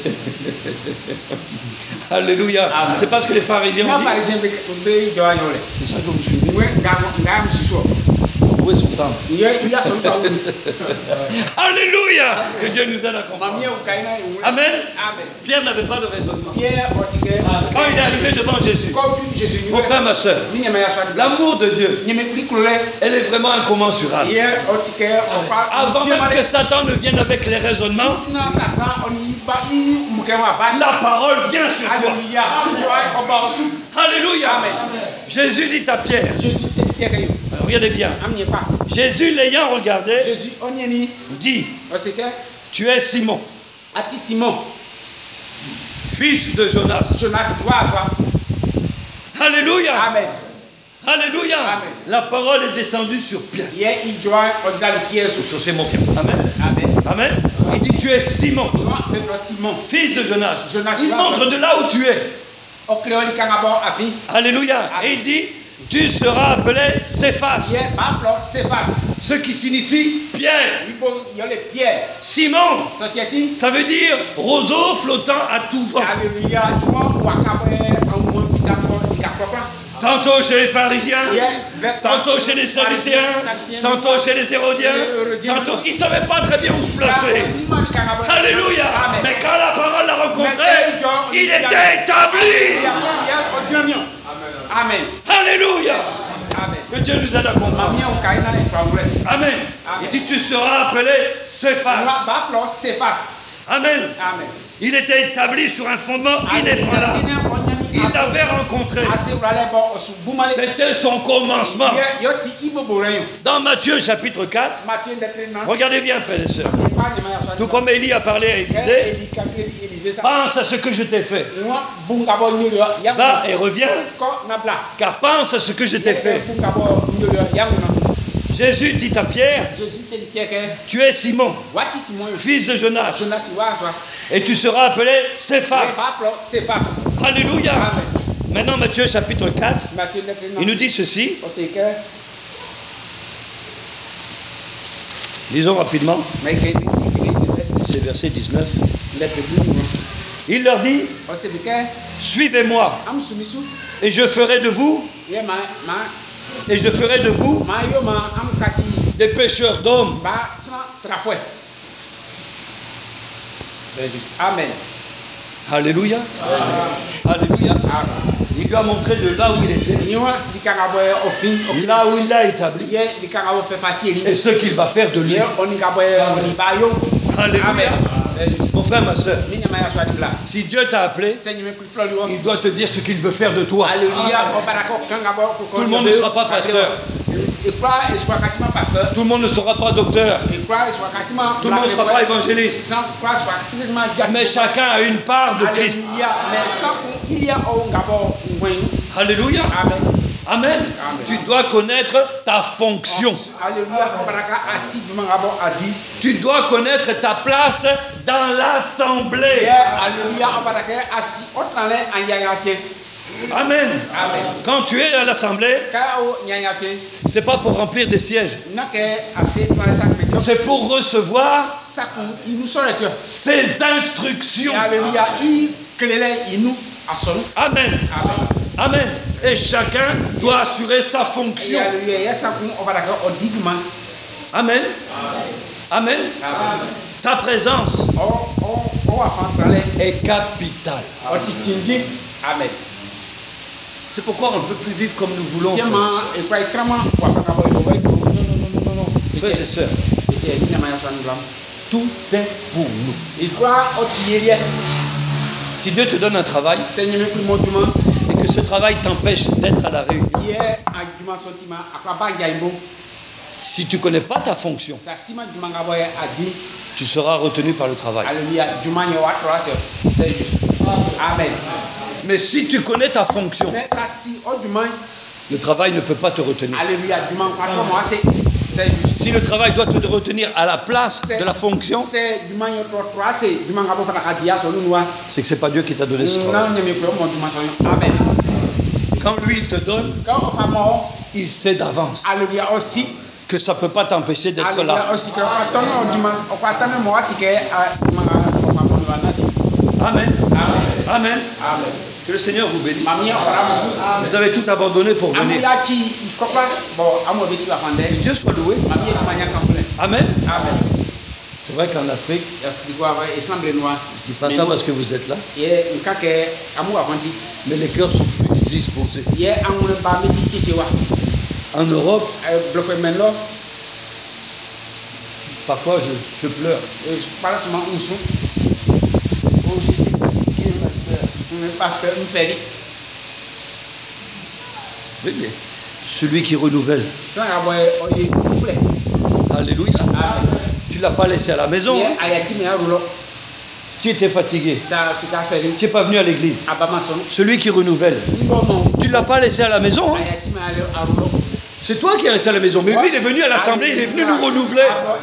Alléluia. Amen. C'est pas ce que les pharisiens ont Nanga dit. parisien me be joa nyole C'est ça que vous suivez. Iwe ngamo ngamo siswa Où est son temps? Iye iya so so wu Alléluia. Que Dieu nous aide à comprendre. Mamie u kaina wu Amen. Amen Pierre n'avait pas de raisonnement. Pierre otike Quand il est arrivé devant Jésus, Comme Jésus mon frère, ma soeur, ni nyama ya swadi l'amour de Dieu, nyeme kulikule elle est vraiment incommensurable. Iye otike okwa Avant même que Satan ne vienne avec les raisonnements, sina satan oni ba i mbuke wa ba la parole vient sur toi. Alléluia joa oba osu Alléluia. Amen Jésus dit à Pierre, Jésus c'est Pierre kayo regardez bien, amnie pas Jésus l'ayant regardé, Jésus onyeni dit, osike tu es Simon, ati Simon fils de Jonas. Jonas wa aswa Alléluia. Amen Alléluia. Amen. La parole est descendue sur Pierre. Ye i joa odali Pierre su Sur Simon Pierre. Amen. Amen Amen. Il dit, tu es Simon, Moi Pedro Simon fils de Jonas. Jonas. Il montre de là où tu es. okreoli kangabo afi Alléluia. Amen. Et il dit, tu seras appelé Céphas. Ye ba plo Cephas Ce qui signifie pierre. Ibo yole pierre. Simon, Sotiati. ça veut dire roseau flottant à tout vent. Alléluia. Moi wakabe amon pitako ikakokwa. Tantôt chez les pharisiens, tantôt chez les Sadducéens, tantôt chez les Hérodiens, tantôt ils ne savaient pas très bien où se placer. Alléluia. Mais quand la parole l'a rencontré, il était établi. Amen. Alléluia. Que Dieu nous aide à comprendre. Amen. Il dit tu seras appelé Céphas. Amen. Il était établi sur un fondement inébranlable. Il l'avait rencontré. C'était son commencement. Dans Matthieu chapitre quatre, regardez bien frères et sœurs. Tout comme Élie a parlé à Élisée, pense à ce que je t'ai fait. Va et reviens, car pense à ce que je t'ai fait. Jésus dit à Pierre, tu es Simon, fils de Jonas, et tu seras appelé Céphas. Alléluia. Maintenant Matthieu chapitre quatre, il nous dit ceci. Lisons rapidement. C'est verset dix-neuf. Il leur dit, suivez-moi, et je ferai de vous, et je ferai de vous des pêcheurs d'hommes. Amen. Alléluia. Alléluia. Il lui a montré de là où il était, là où il l'a établi, et ce qu'il va faire de lui. Alléluia. Mon frère, ma soeur, si Dieu t'a appelé, il doit te dire ce qu'il veut faire de toi. Tout le monde ne sera pas pasteur. Tout le monde ne sera pas docteur. Tout le monde ne sera pas évangéliste. Mais chacun a une part de Christ. Alléluia. Amen. Amen. Tu dois connaître ta fonction. Tu dois connaître ta place dans l'assemblée. Amen. Amen. Quand tu es à l'assemblée, c'est pas pour remplir des sièges. C'est pour recevoir ses instructions. Amen. Amen. Et chacun doit assurer sa fonction. Amen. Amen. Ta présence est capitale. Amen. C'est pourquoi on ne peut plus vivre comme nous voulons. Frères et sœurs, tout est pour nous. Si Dieu te donne un travail et que ce travail t'empêche d'être à la réunion, si tu ne connais pas ta fonction, tu seras retenu par le travail. Amen. Mais si tu connais ta fonction, le travail ne peut pas te retenir. Si le travail doit te retenir à la place de la fonction, c'est que ce n'est pas Dieu qui t'a donné ce travail. Quand lui te donne, il sait d'avance que ça ne peut pas t'empêcher d'être là. Amen. Amen. Amen. Que le Seigneur vous bénisse. Vous avez tout abandonné pour venir. Que Dieu soit loué. Amen. C'est vrai qu'en Afrique, je ne dis pas ça parce que vous êtes là, mais les cœurs sont plus disposés. En Europe, parfois je, je pleure. Oui, mais celui qui renouvelle. Alléluia. Tu ne l'as pas laissé à la maison. Hein? Tu étais fatigué. Tu n'es pas venu à l'église. Celui qui renouvelle. Tu ne l'as pas laissé à la maison. Hein? C'est toi qui es resté à la maison. Mais lui, il est venu à l'assemblée, il est venu nous renouveler.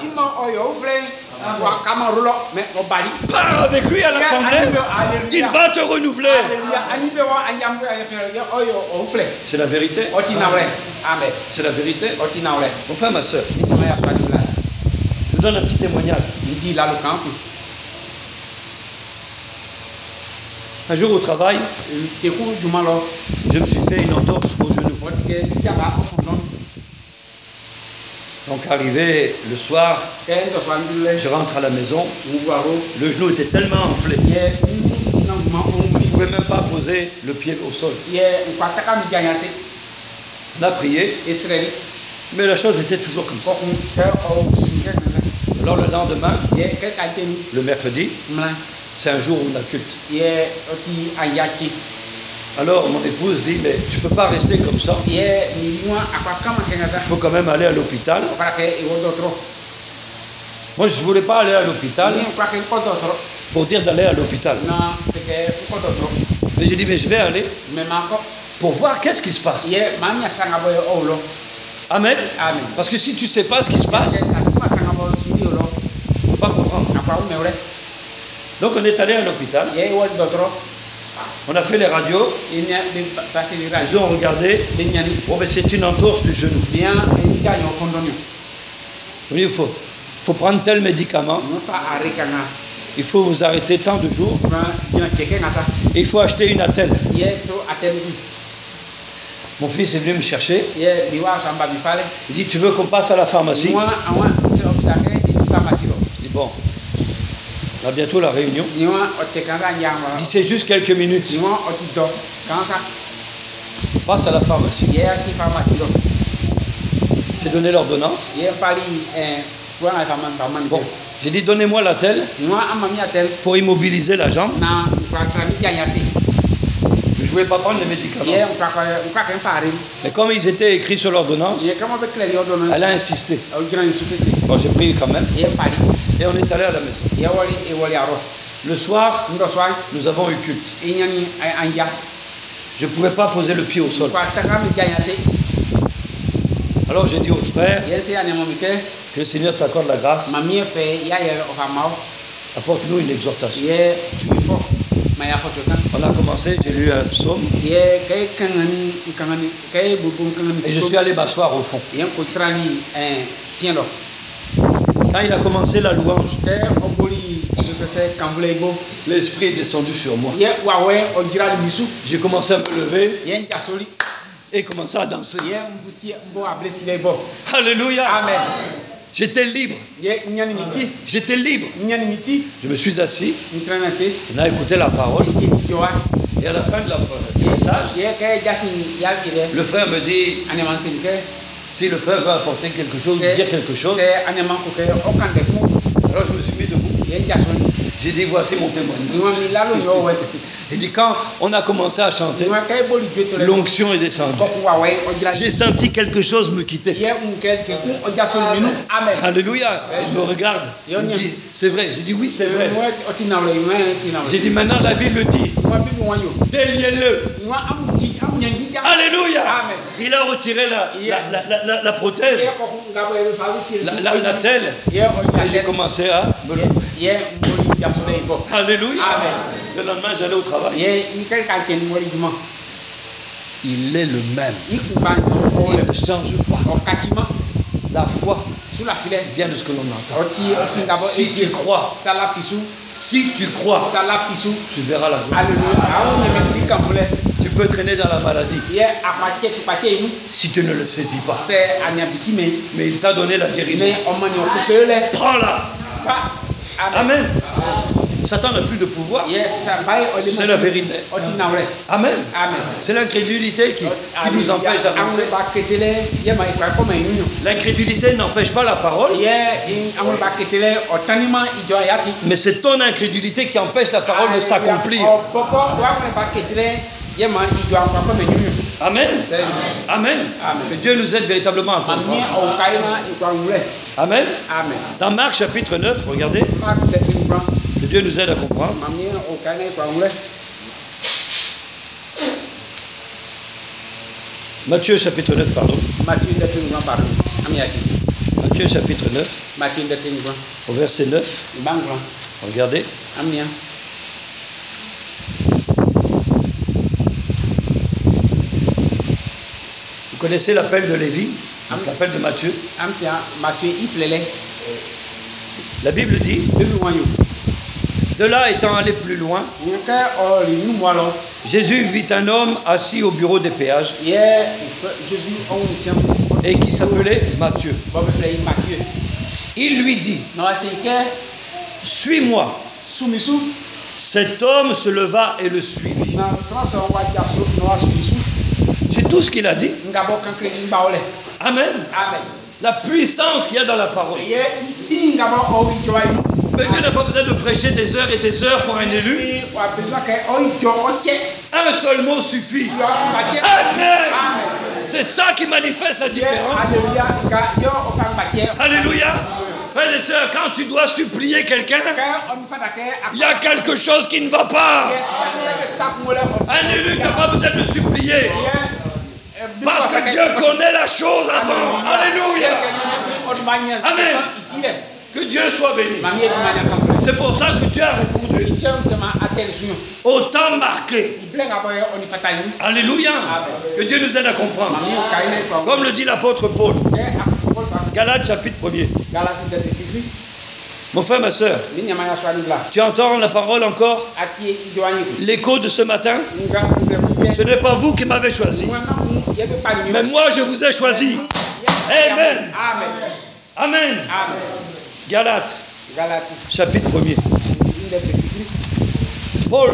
Pars avec lui à l'assemblée, il va te renouveler. C'est la vérité. C'est la vérité. Mon frère, ma soeur, je donne un petit témoignage. Un jour au travail, je me suis fait une entorse au genou. Donc arrivé le soir, je rentre à la maison, le genou était tellement enflé, je ne pouvais même pas poser le pied au sol. On a prié, mais la chose était toujours comme ça. Alors le lendemain, le mercredi, c'est un jour où on a culte. Alors mon épouse dit, mais tu ne peux pas rester comme ça. Il faut quand même aller à l'hôpital. Moi, je ne voulais pas aller à l'hôpital pour dire d'aller à l'hôpital. Mais j'ai dit, mais je vais aller pour voir qu'est-ce qui se passe. Amen. Parce que si tu ne sais pas ce qui se passe, tu ne peux pas comprendre. Donc on est allé à l'hôpital. On a fait les radios. Ils ont regardé. Bon, mais c'est une entorse du genou. Il faut, faut prendre tel médicament. Il faut vous arrêter tant de jours. Et il faut acheter une attelle. Mon fils est venu me chercher. Il dit, tu veux qu'on passe à la pharmacie? Je dis, bon, on a bientôt la réunion. Il dit, c'est juste quelques minutes. On passe à la pharmacie. J'ai donné l'ordonnance. Bon, j'ai dit, donnez-moi la telle pour immobiliser la jambe. Je ne voulais pas prendre les médicaments. Mais comme ils étaient écrits sur l'ordonnance, elle a insisté. Bon, j'ai pris quand même. Et on est allé à la maison. Le soir, nous avons eu culte. Je ne pouvais pas poser le pied au sol. Alors j'ai dit aux frères, que le Seigneur t'accorde la grâce. Apporte-nous une exhortation. On a commencé, j'ai lu un psaume. Et je suis allé m'asseoir au fond. Quand il a commencé la louange, l'Esprit est descendu sur moi. J'ai commencé à me lever et commencé à danser. Alléluia. Amen. J'étais libre. J'étais libre. Je me suis assis. On a écouté la parole. Et à la fin de la message, le frère me dit, si le frère veut apporter quelque chose, dire quelque chose. Alors je me suis mis debout. J'ai dit, voici mon témoignage. Il dit, quand on a commencé à chanter, l'onction est descendue. J'ai senti quelque chose me quitter. Alléluia. Il me regarde. Il me dit, c'est vrai. J'ai dit, oui, c'est vrai. J'ai dit, maintenant la Bible le dit. Déliez-le. Alléluia. Il a retiré la, la, la, la, la prothèse, la, la, la telle. Et j'ai commencé à me lever. Alléluia. Amen. Le lendemain, j'allais au travail. Il est le même. Il ne change pas. La foi vient de ce que l'on entend. Si tu crois, si tu crois, tu verras la gloire. Tu peux traîner dans la maladie si tu ne le saisis pas. Mais il t'a donné la guérison. Prends-la. Amen. Satan n'a plus de pouvoir. C'est la vérité. Amen. C'est l'incrédulité qui, qui nous empêche d'avancer. L'incrédulité n'empêche pas la parole. Mais c'est ton incrédulité qui empêche la parole de s'accomplir. Amen. Amen. Que Dieu nous aide véritablement à comprendre. Amen. Dans Marc chapitre neuf, regardez. Que Dieu nous aide à comprendre. Matthieu chapitre neuf, pardon. Matthieu pardon. Matthieu chapitre neuf, Matthieu au verset neuf. Regardez. Vous connaissez l'appel de Lévi, l'appel de Matthieu. La Bible dit, de là étant allé plus loin, Jésus vit un homme assis au bureau des péages et qui s'appelait Matthieu. Il lui dit, suis-moi. Cet homme se leva et le suivit. C'est tout ce qu'il a dit. Amen. La puissance qu'il y a dans la parole. Mais Dieu n'a pas besoin de prêcher des heures et des heures pour un élu. Un seul mot suffit. Amen. C'est ça qui manifeste la différence. Alléluia. Frères et sœurs, quand tu dois supplier quelqu'un, il y a quelque chose qui ne va pas. Un élu n'a pas besoin de supplier. Parce que Dieu connaît la chose avant. Alléluia. Amen. Que Dieu soit béni. C'est pour ça que Dieu a répondu au temps marqué. Alléluia. Que Dieu nous aide à comprendre. Comme le dit l'apôtre Paul. Galates chapitre premier. Mon frère, ma soeur, tu entends la parole encore? L'écho de ce matin? Ce n'est pas vous qui m'avez choisi, mais moi je vous ai choisi. Amen. Amen. Galates chapitre premier. Paul,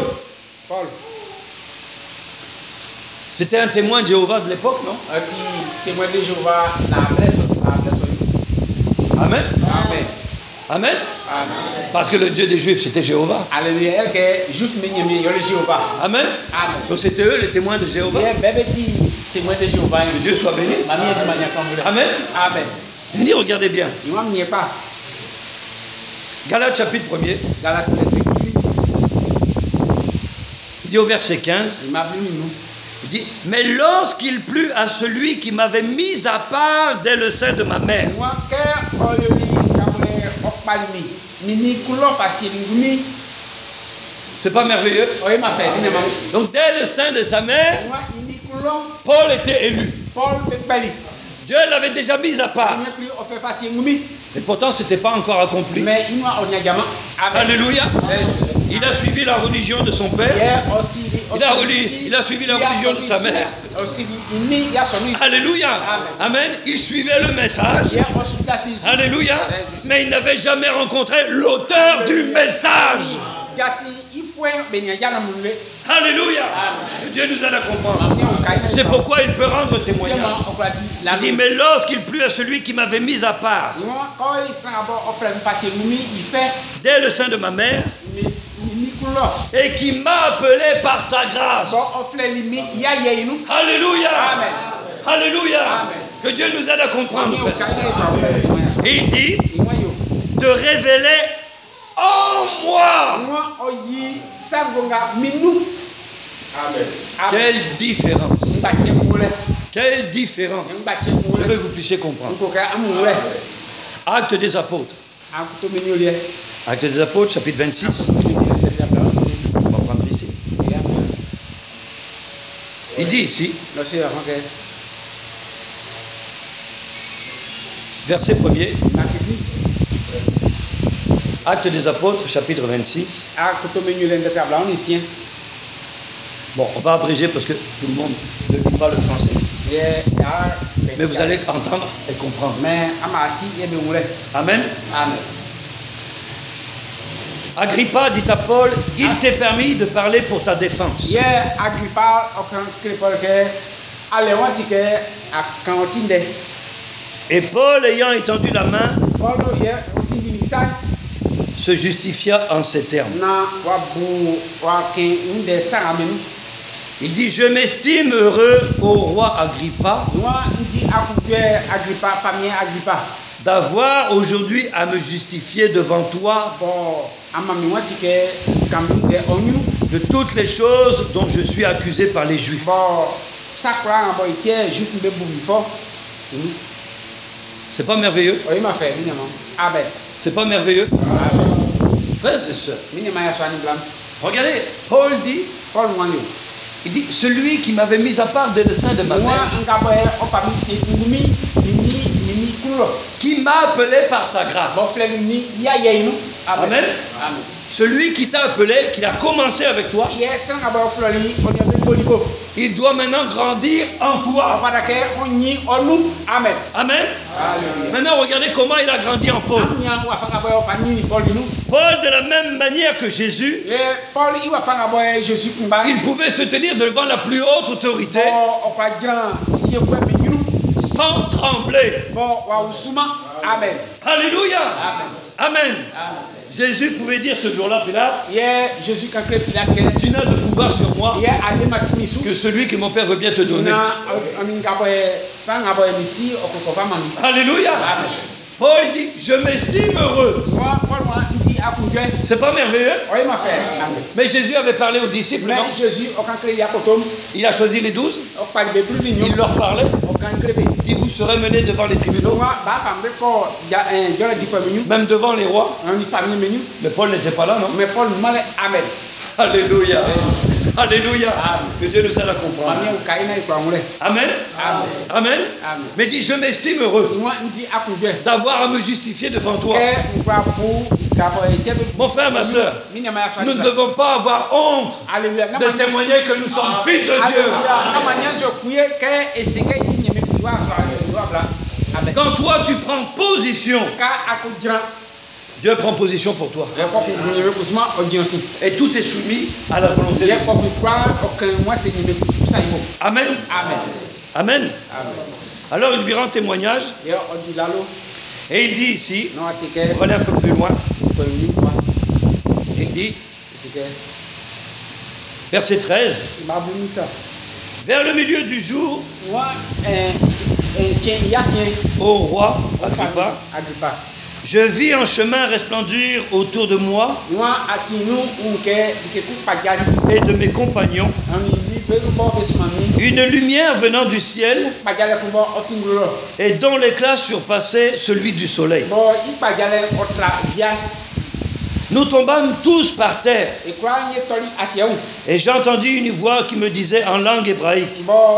c'était un témoin de Jéhovah de l'époque, non? Amen. Amen. Amen. Parce que le Dieu des Juifs, c'était Jéhovah. Amen. Donc c'était eux les témoins de Jéhovah. Que Dieu soit béni. Amen. Amen. Il dit, regardez bien. Galates chapitre premier. Il dit au verset quinze. Il dit, mais lorsqu'il plut à celui qui m'avait mis à part dès le sein de ma mère. C'est pas merveilleux? Donc dès le sein de sa mère, Paul était élu. Dieu l'avait déjà mis à part. Et pourtant, ce n'était pas encore accompli. Alléluia. Il a suivi la religion de son père. Il a, il a suivi la religion de sa mère. Alléluia. Amen. Il suivait le message. Alléluia. Mais il n'avait jamais rencontré l'auteur du message. Alléluia. Dieu nous aide à comprendre. C'est pourquoi il peut rendre témoignage. Il dit, mais lorsqu'il plut à celui qui m'avait mis à part dès le sein de ma mère et qui m'a appelé par sa grâce. Alléluia. Alléluia. Que Dieu nous aide à comprendre. Et il dit de révéler en moi. Quelle différence. Quelle différence. Je veux que vous puissiez comprendre. Actes des apôtres. Actes des apôtres, chapitre vingt-six. On va prendre ici. Il dit ici, verset premier. Actes des apôtres, chapitre vingt-six. Bon, on va abréger parce que tout le monde ne lit pas le français. Mais vous allez entendre et comprendre. Amen. Amen. Agrippa dit à Paul, il t'est permis de parler pour ta défense. Et Paul, ayant étendu la main, se justifia en ces termes. Il dit, je m'estime heureux au roi Agrippa d'avoir aujourd'hui à me justifier devant toi de toutes les choses dont je suis accusé par les Juifs. C'est pas merveilleux? C'est pas merveilleux? Frères et sœurs, regardez, Paul dit, il dit, celui qui m'avait mis à part dès le sein de ma mère, qui m'a appelé par sa grâce. Amen. Celui qui t'a appelé, qui a commencé avec toi, il doit maintenant grandir en toi. Amen. Amen. Maintenant, regardez comment il a grandi en Paul. Paul, de la même manière que Jésus, il pouvait se tenir devant la plus haute autorité sans trembler. Amen. Alléluia. Amen. Amen. Jésus pouvait dire ce jour-là, Pilate, tu n'as de pouvoir sur moi que celui que mon Père veut bien te donner. Alléluia. Amen. Paul dit, je m'estime heureux. C'est pas merveilleux? Mais Jésus avait parlé aux disciples, non? Il a choisi les douze. Il leur parlait. Il dit, vous serez menés devant les tribunaux. Même devant les rois. Mais Paul n'était pas là, non? Amen. Alléluia. Alléluia. Que Dieu nous aide à comprendre. Amen. Amen. Amen. Mais dit, je m'estime heureux d'avoir à me justifier devant toi. Mon frère, ma soeur, nous ne devons pas avoir honte de témoigner que nous sommes fils de Dieu. Quand toi tu prends position, Dieu prend position pour toi. Et tout est soumis à la volonté de Dieu. Amen. Amen. Amen. Alors il lui rend témoignage. Et il dit ici, prenez un peu plus loin. Il dit, verset treize, vers le milieu du jour, au roi Agrippa, je vis un chemin resplendir autour de moi et de mes compagnons, une lumière venant du ciel et dont l'éclat surpassait celui du soleil. Nous tombâmes tous par terre. Et j'ai entendu une voix qui me disait en langue hébraïque.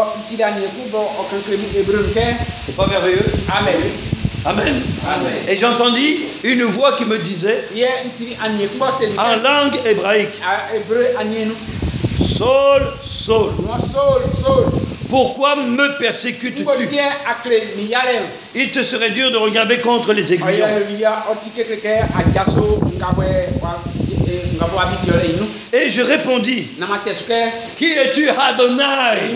C'est pas merveilleux? Amen. Amen. Amen. Et j'ai entendu une voix qui me disait en langue hébraïque. Saul, Saul, pourquoi me persécutes-tu? Il te serait dur de regarder contre les aiguillons. Et je répondis, qui es-tu, Adonai?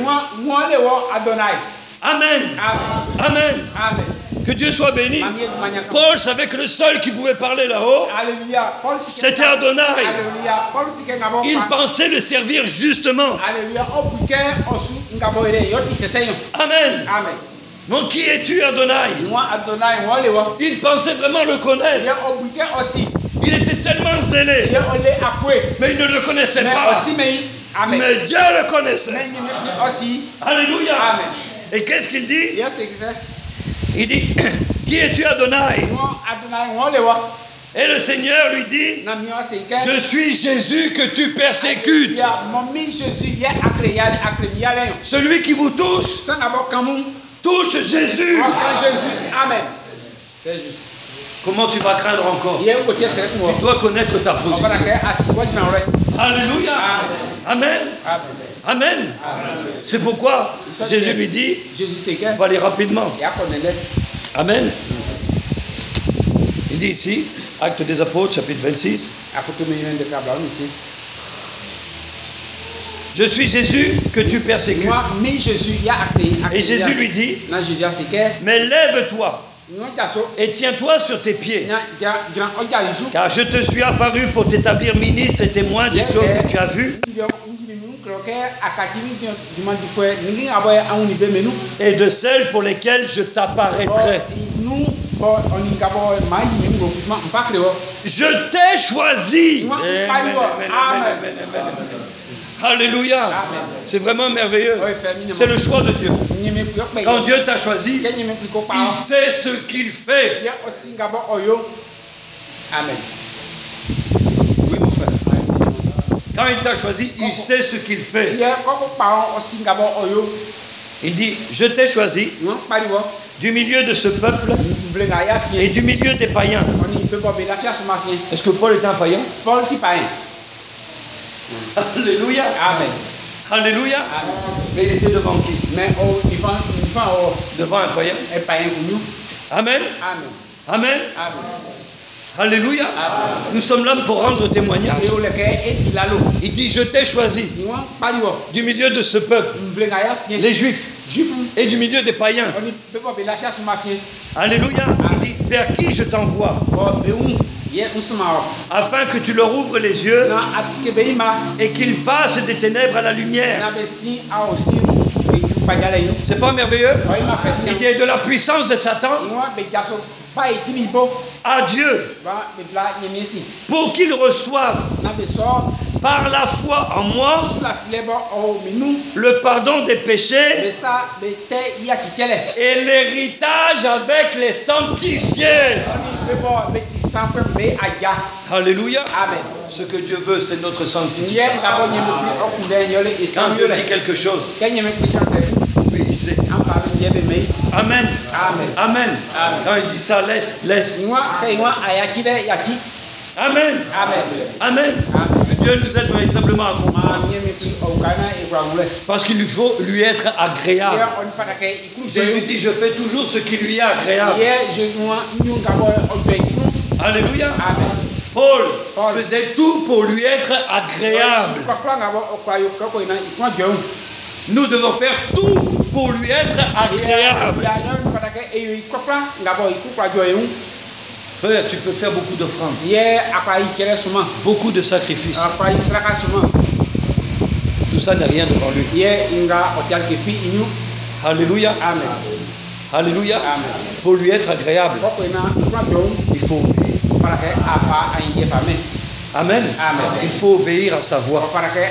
Amen. Amen. Amen. Que Dieu soit béni. Paul savait que le seul qui pouvait parler là-haut, c'était Adonai. Il pensait le servir justement. Amen. Donc qui es-tu, Adonai? Il pensait vraiment le connaître. Il était tellement zélé, mais il ne le connaissait pas. Mais Dieu le connaissait. Alléluia. Et qu'est-ce qu'il dit? Il dit, qui es-tu, Adonai? Et le Seigneur lui dit, je suis Jésus que tu persécutes. Celui qui vous touche, touche Jésus. Amen. Comment tu vas craindre encore? Tu dois connaître ta position. Alléluia. Amen. Amen. C'est pourquoi Jésus lui dit, il va aller rapidement. Amen. Il dit ici, Actes des Apôtres, chapitre vingt-six. Je suis Jésus que tu persécutes. Et Jésus lui dit, mais lève-toi et tiens-toi sur tes pieds, car je te suis apparu pour t'établir ministre et témoin des choses que tu as vues et de celles pour lesquelles je t'apparaîtrai. Je t'ai choisi. Alléluia. C'est vraiment merveilleux. C'est le choix de Dieu. Quand Dieu t'a choisi, il sait ce qu'il fait. Amen. Oui, mon frère. Quand il t'a choisi, il sait ce qu'il fait. Il dit, je t'ai choisi du milieu de ce peuple et du milieu des païens. Est-ce que Paul était un païen? Alléluia. Amen. Alléluia. Amen. Mais il était devant qui? Mais oh, il faut, il faut, oh, devant un païen. Un païen pour nous. Amen. Amen. Amen. Amen. Alléluia. Amen. Nous sommes là pour rendre témoignage. Il dit, je t'ai choisi du milieu de ce peuple, les Juifs, et du milieu des païens. Alléluia. Il dit, vers qui je t'envoie, afin que tu leur ouvres les yeux et qu'ils passent des ténèbres à la lumière. C'est pas merveilleux? Il y a de la puissance de Satan à Dieu pour qu'il reçoive par la foi en moi le pardon des péchés et l'héritage avec les sanctifiés. Alléluia. Amen. Ce que Dieu veut, c'est notre sanctification. Quand Dieu dit quelque chose, obéissez. Amen. Amen. Amen. Amen. Quand il dit ça, laisse, laisse. Amen. Amen. Amen. Que Dieu nous aide véritablement à comprendre. Parce qu'il lui faut lui être agréable. Jésus dit, je fais toujours ce qui lui est agréable. Alléluia. Amen. Paul, Paul faisait tout pour lui être agréable. Nous devons faire tout pour lui être agréable. Frère, tu peux faire beaucoup d'offrandes, beaucoup de sacrifices. Tout ça n'est rien devant lui. Alléluia. Amen. Alléluia. Amen. Pour lui être agréable, il faut obéir. Amen. Amen. Il faut obéir à sa voix.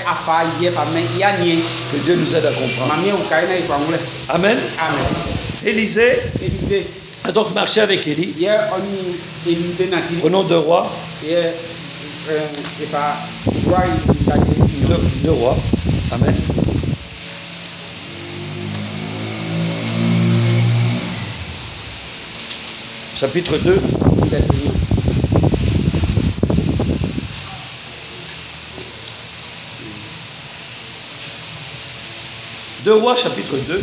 Que Dieu nous aide à comprendre. Amen. Amen. Élisée a donc marché avec Élie au nom de roi. De, de roi. Amen. Chapitre deux. Deux rois, chapitre deux.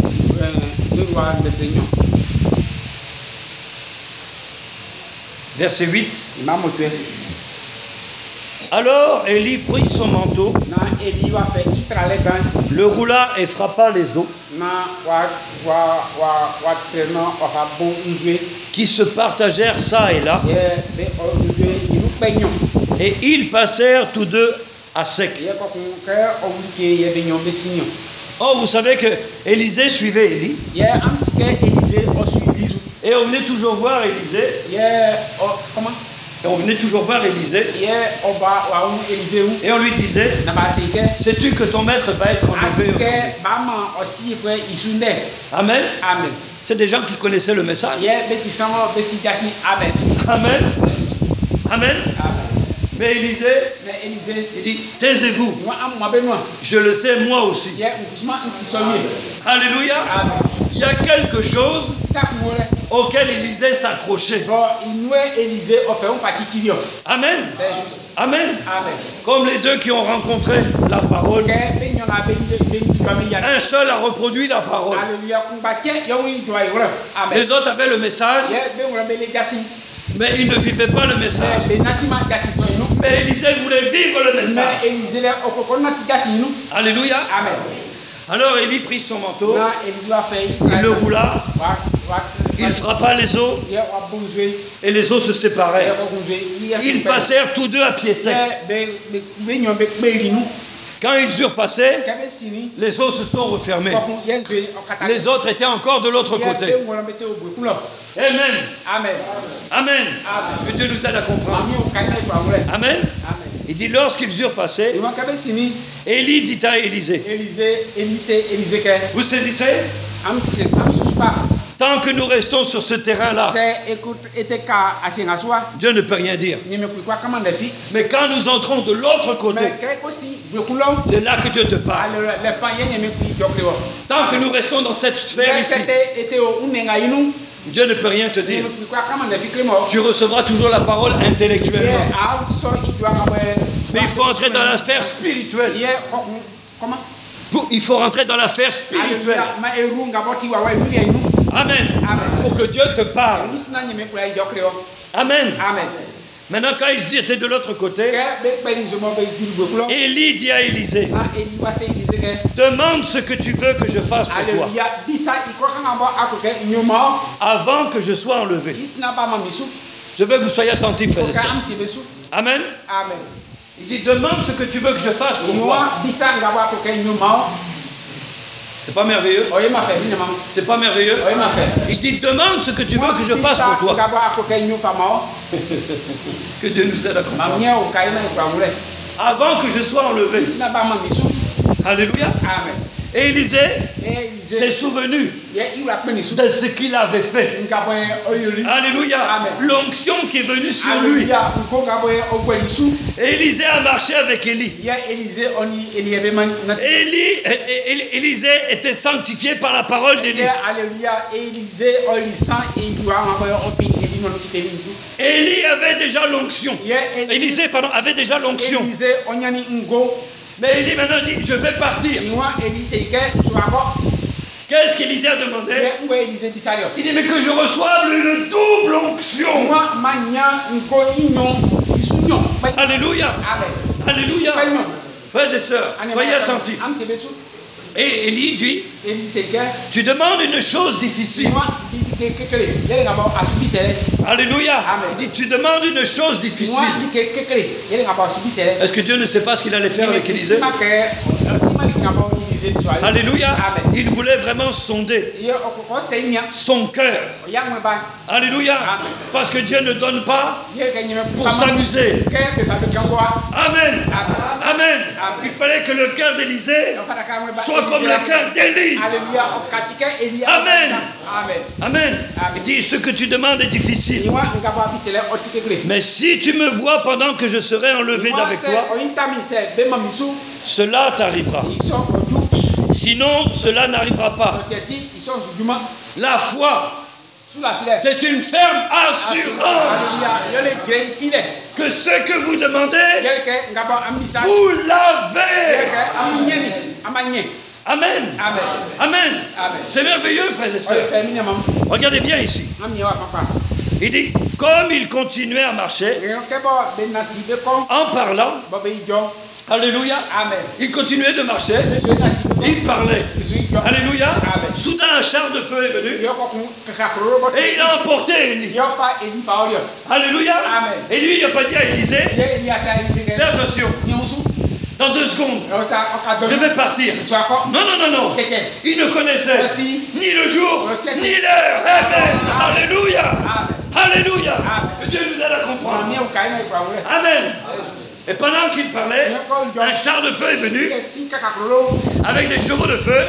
Verset huit. Alors Élie prit son manteau, le roula et frappa les eaux qui se partagèrent ça et là, et ils passèrent tous deux à sec. Oh, vous savez que Élisée suivait Élie. Et on venait toujours voir Élisée. Comment? Et on venait toujours voir Élisée. Et on lui disait, sais-tu que ton maître va être enlevé? Amen. Amen. C'est des gens qui connaissaient le message. Amen. Amen. Amen. Mais Élisée, il dit, taisez-vous. Je le sais moi aussi. Alléluia. Amen. Il y a quelque chose auquel Élisée s'accrochait. Amen. Amen. Amen. Comme les deux qui ont rencontré la parole. Un seul a reproduit la parole. Les autres avaient le message, mais ils ne vivaient pas le message. Mais Élisée voulait vivre le message. Alléluia. Amen. Alors Élie prit son manteau, il le roula, il frappa les eaux, et les eaux se séparèrent. Ils passèrent tous deux à pied sec. Quand ils eurent passé, les eaux se sont refermées. Les autres étaient encore de l'autre côté. Amen. Amen. Amen. Amen. Que Dieu nous aide à comprendre. Amen. Amen. Il dit lorsqu'ils eurent passé, Élie dit à Élisée. Vous saisissez? Tant que nous restons sur ce terrain-là, Dieu ne peut rien dire. Mais quand nous entrons de l'autre côté, c'est là que Dieu te parle. Tant que nous restons dans cette sphère ici, Dieu ne peut rien te dire. Tu recevras toujours la parole intellectuellement. Mais il faut entrer dans la sphère spirituelle. Il faut rentrer dans la sphère spirituelle. Amen. Pour que Dieu te parle. Amen. Maintenant, quand ils étaient de l'autre côté, Élie dit à Élisée, demande ce que tu veux que je fasse pour toi avant que je sois enlevé. Je veux que vous soyez attentifs, frères et sœurs. Amen. Il dit, demande ce que tu veux que je fasse pour toi. C'est pas merveilleux? C'est pas merveilleux? Il dit, demande ce que tu veux que je fasse pour toi. Que Dieu nous aide à comprendre. Avant que je sois enlevé. Alléluia. Et Élisée s'est souvenu de ce qu'il avait fait. Alléluia. L'onction qui est venue sur lui. Et Élisée a marché avec Élie. Élisée était sanctifié par la parole d'Élie. Élie avait déjà l'onction. Élisée, pardon, avait déjà l'onction. Mais Élie maintenant dit, je vais partir. Qu'est-ce qu'Élisée a demandé? Il dit, mais que je reçoive une double onction. Alléluia. Alléluia. Frères et sœurs, soyez attentifs. Et Élie dit, tu demandes une chose difficile. Alléluia. Il dit, tu demandes une chose difficile. Est-ce que Dieu ne sait pas ce qu'il allait faire avec Élisée? Alléluia. Il voulait vraiment sonder son cœur. Alléluia. Parce que Dieu ne donne pas pour s'amuser. Amen. Amen. Il fallait que le cœur d'Élisée soit comme le cœur d'Élie. Amen. Amen. Il dit, ce que tu demandes est difficile. Mais si tu me vois pendant que je serai enlevé d'avec toi, cela t'arrivera. Sinon, cela n'arrivera pas. La foi, c'est une ferme assurance que ce que vous demandez, vous l'avez. Amen. Amen. C'est merveilleux, frères et sœurs. Regardez bien ici. Il dit, comme il continuait à marcher, en parlant, alléluia, il continuait de marcher, il parlait, alléluia. Soudain un char de feu est venu et il a emporté Élie. Alléluia. Et lui il n'a pas dit à Élisée, fais attention, dans deux secondes je vais partir. Non, non, non, non. Il ne connaissait ni le jour ni l'heure. Amen. Alléluia. Alléluia. Que Dieu nous aide à comprendre. Amen. Et pendant qu'il parlait, un char de feu est venu avec des chevaux de feu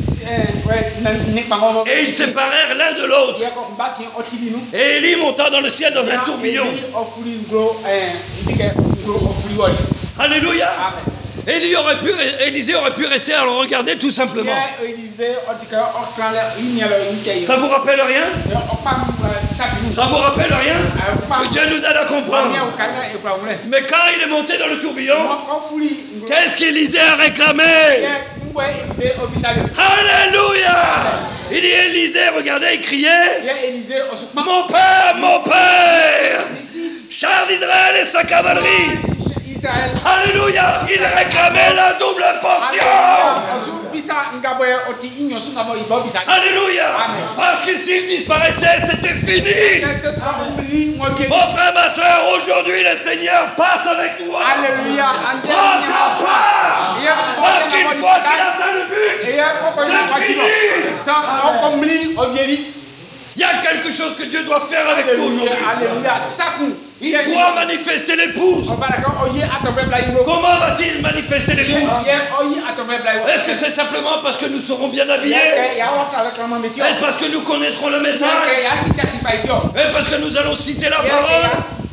et ils séparèrent l'un de l'autre. Et Élie monta dans le ciel dans un tourbillon. Alléluia. Élie aurait pu, Élisée aurait pu rester à le regarder tout simplement. Ça vous rappelle rien? Ça vous rappelle rien? Que Dieu nous aide à comprendre. Mais quand il est monté dans le tourbillon, qu'est-ce qu'Élisée a réclamé? Alléluia. Il dit Élisée, regardez, il criait, mon père, mon père, char d'Israël et sa cavalerie. Alléluia. Il réclamait la double portion. Alléluia. Parce que s'il disparaissait, c'était fini. Mon frère, ma soeur, aujourd'hui le Seigneur passe avec toi. Alléluia. Prends ta soir. Parce qu'une fois qu'il a atteint le but, c'est fini. Il y a quelque chose que Dieu doit faire avec nous aujourd'hui. Alléluia. Il doit manifester l'épouse. Comment va-t-il manifester l'épouse? Est-ce que c'est simplement parce que nous serons bien habillés? Est-ce parce que nous connaîtrons le message? Est-ce parce que nous allons citer la parole?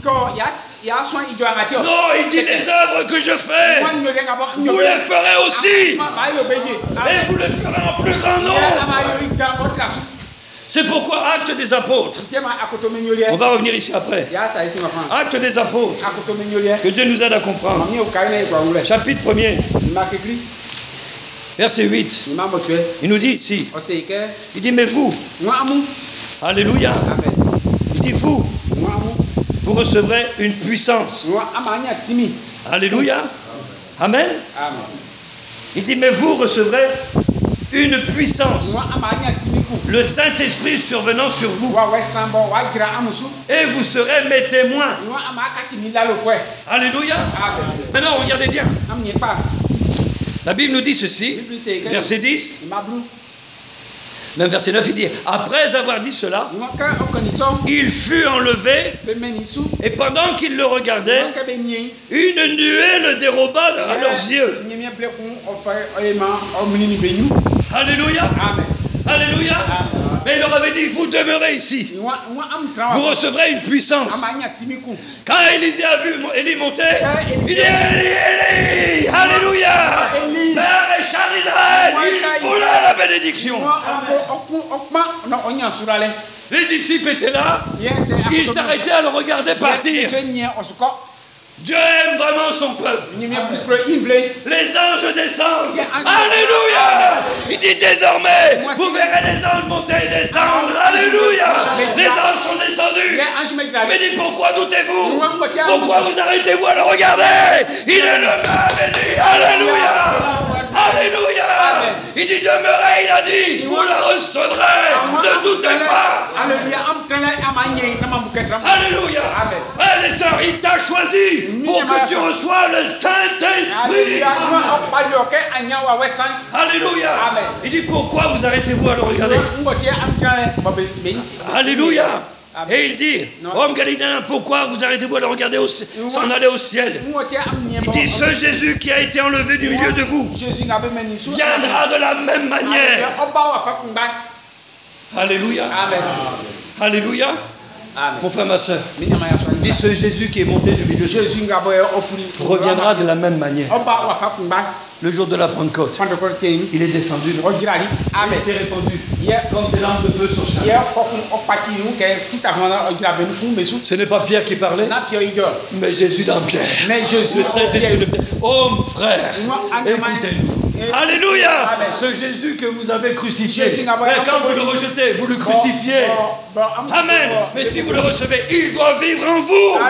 Non, il dit les œuvres que je fais, vous les ferez aussi. Et vous les ferez en plus grand nombre. C'est pourquoi Actes des Apôtres. On va revenir ici après. Actes des Apôtres. Que Dieu nous aide à comprendre. Chapitre premier. Verset huit. Il nous dit ici. Il dit mais vous. Alléluia. Il dit vous. Vous recevrez une puissance. Alléluia. Amen. Il dit mais vous recevrez une puissance. Le Saint-Esprit survenant sur vous. Et vous serez mes témoins. Alléluia. Maintenant, regardez bien. La Bible nous dit ceci. Verset dix. Même verset neuf, il dit, après avoir dit cela, il fut enlevé, et pendant qu'il le regardait, une nuée le déroba à leurs yeux. Alléluia. Alléluia. Mais il leur avait dit, vous demeurez ici. Vous recevrez une puissance. Quand Élisée a vu Élie monter, il dit, Élie, Élie, Alléluia. Père et char d'Israël, il voulait la bénédiction. Les disciples étaient là, ils s'arrêtaient à le regarder partir. Dieu aime vraiment son peuple. Les anges descendent. Alléluia. Il dit désormais, vous verrez les anges monter et descendre. Alléluia. Les anges sont descendus. Mais dit pourquoi doutez-vous? Pourquoi vous arrêtez-vous à le regarder? Il est le même. Dit alléluia. Alléluia. Il dit demeurez, il a dit, vous le recevrez. Ne doutez pas. Alléluia. Frères et sœurs, il t'a choisi pour que tu reçoives le Saint-Esprit. Alléluia. Il dit pourquoi vous arrêtez-vous à le regarder? Alléluia. Et il dit, homme Galilée, pourquoi vous arrêtez-vous à le regarder s'en aller au ciel? Il dit, ce Jésus qui a été enlevé du milieu de vous viendra de la même manière. Alléluia. Alléluia. Mon frère, ma soeur, il dit ce Jésus qui est monté du milieu de vous reviendra de la même manière. Le jour de la Pentecôte, il est descendu, il s'est répandu comme des lampes de feu sur chacun. Ce n'est pas Pierre qui parlait, mais Jésus dans Pierre. Mais Jésus, le Saint-Esprit de Pierre. Oh frère, écoutez-nous. Alléluia. Ce Jésus que vous avez crucifié, mais quand vous le rejetez, vous le crucifiez. Amen. Mais si vous le recevez, il doit vivre en vous.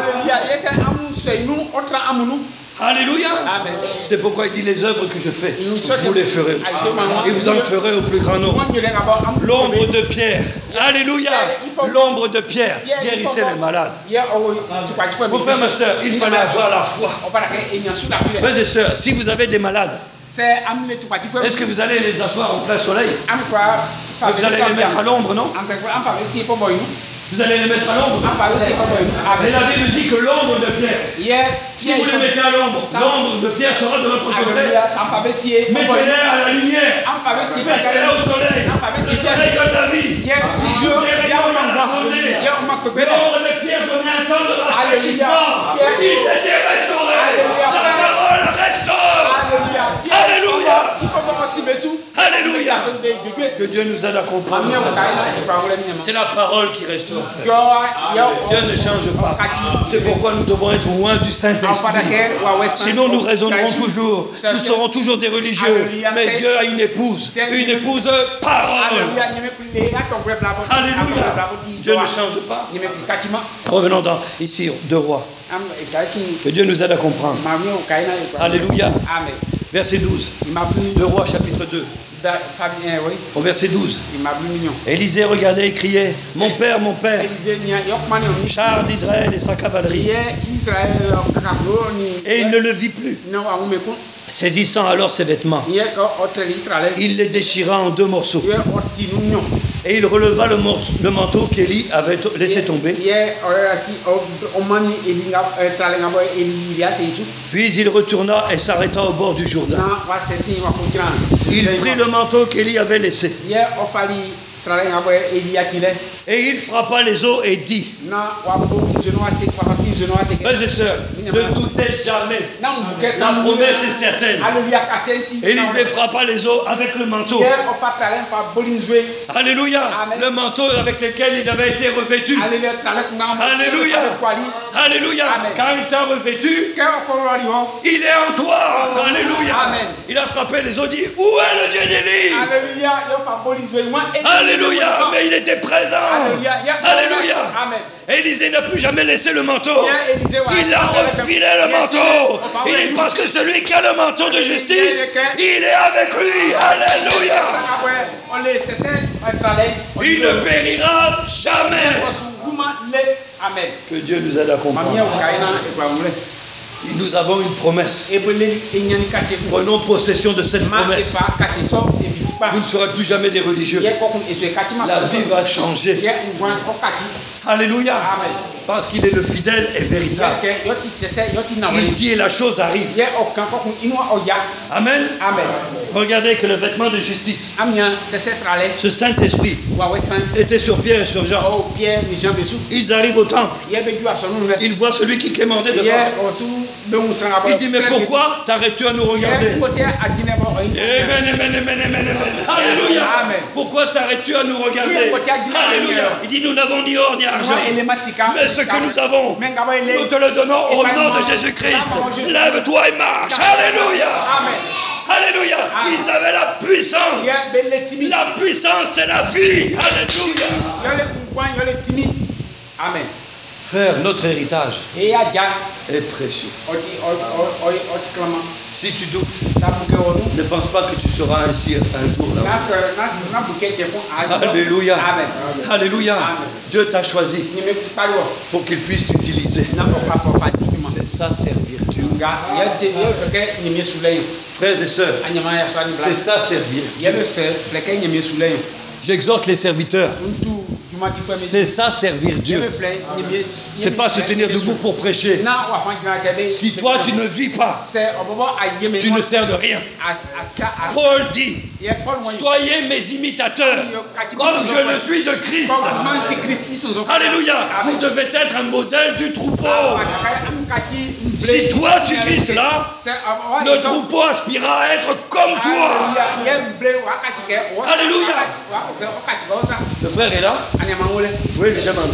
Alléluia. C'est pourquoi il dit les œuvres que je fais, vous les ferez aussi. Et vous en ferez au plus grand nombre. L'ombre de Pierre. Alléluia. L'ombre de Pierre guérissait les malades. Mon frère, ma soeur, il fallait avoir la foi. Frères et sœurs, si vous avez des malades, est-ce que vous allez les asseoir en plein soleil? Vous allez les mettre à l'ombre, non? Vous allez les mettre à l'ombre. Mais la Bible dit que l'ombre de Pierre, si vous les mettez à l'ombre, l'ombre de Pierre sera de votre côté. Mettez-les à la lumière. Mettez-les au soleil. Le soleil donne la vie. L'ombre de Pierre donnait un temps de rafraîchissement. Ils étaient restaurés. La parole restaure. Alléluia. Alléluia. Que Dieu nous aide à comprendre. C'est la parole qui restaure. Dieu ne change pas. C'est pourquoi nous devons être loin du Saint-Esprit. Sinon nous raisonnerons toujours. Nous serons toujours des religieux. Mais Dieu a une épouse. Une épouse de parole. Alléluia. Dieu ne change pas. Revenons dans, ici, deux rois. Que Dieu nous aide à comprendre. Alléluia. Verset douze. deux rois chapitre deux. Au verset douze. Élisée regardait et criait, mon père, mon père, char d'Israël et sa cavalerie. Et il ne le vit plus. Saisissant alors ses vêtements, il les déchira en deux morceaux. Et il releva le, mant- le manteau qu'Élie avait to- laissé tomber. Puis il retourna et s'arrêta au bord du Jourdain. Il prit le manteau qu'Élie avait laissé. Et il frappa les eaux et dit: Frères et sœurs, ne doutez jamais. La promesse est certaine. Élisée frappa les eaux avec le manteau. Alléluia. Le manteau avec lequel il avait été revêtu. Alléluia. Alléluia. Quand il t'a revêtu, il est en toi. Alléluia. Il a frappé les eaux, dit: Où est le Dieu d'Élie? Alléluia. Mais il était présent. Alléluia. Élisée n'a plus jamais laissé le manteau. Il a refilé le manteau. Il dit: parce que celui qui a le manteau de justice, il est avec lui. Alléluia. Il ne périra jamais. Que Dieu nous aide à comprendre. Nous avons une promesse. Prenons possession de cette promesse. Vous ne serez plus jamais des religieux. La vie va changer. Alléluia. Parce qu'il est le fidèle et véritable. Il dit et la chose arrive. Amen. Regardez que le vêtement de justice, ce Saint-Esprit, était sur Pierre et sur Jean. Ils arrivent au temple. Ils voient celui qui commandait devant. Il dit: mais pourquoi t'arrêtes-tu à nous regarder? Amen, amen, amen, amen, amen. Alléluia. Pourquoi t'arrêtes-tu à nous regarder? Alléluia. Il dit: nous n'avons ni or ni argent, mais ce que nous avons, nous te le donnons au nom de Jésus-Christ. Lève-toi et marche. Alléluia. Alléluia. Ils avaient la puissance. La puissance, c'est la vie. Alléluia. Amen. Frère, notre héritage est précieux. Si tu doutes, ne pense pas que tu seras ainsi un jour là. Alléluia. Alléluia. Dieu t'a choisi pour qu'il puisse t'utiliser. C'est ça, servir Dieu. Frères et sœurs, c'est ça, servir Dieu. J'exhorte les serviteurs. C'est ça, servir Dieu. C'est pas se tenir debout pour prêcher. Si toi tu ne vis pas, tu ne sers de rien. Paul dit: soyez mes imitateurs, comme je le suis de Christ. Alléluia. Vous devez être un modèle du troupeau. Si toi tu vis cela, le troupeau aspirera à être comme toi. Alléluia. Le frère est là. Vous pouvez lui demander.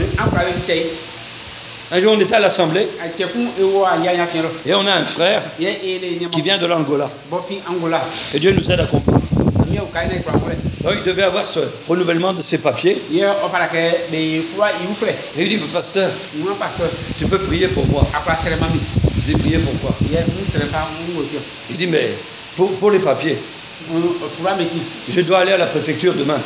Un jour on était à l'assemblée et on a un frère qui vient de l'Angola. Et Dieu nous aide à comprendre. Donc il devait avoir ce renouvellement de ses papiers. Et il dit: pasteur, tu peux prier pour moi. Je dis: prier pourquoi? Il dit: mais pour, pour les papiers, je dois aller à la préfecture demain.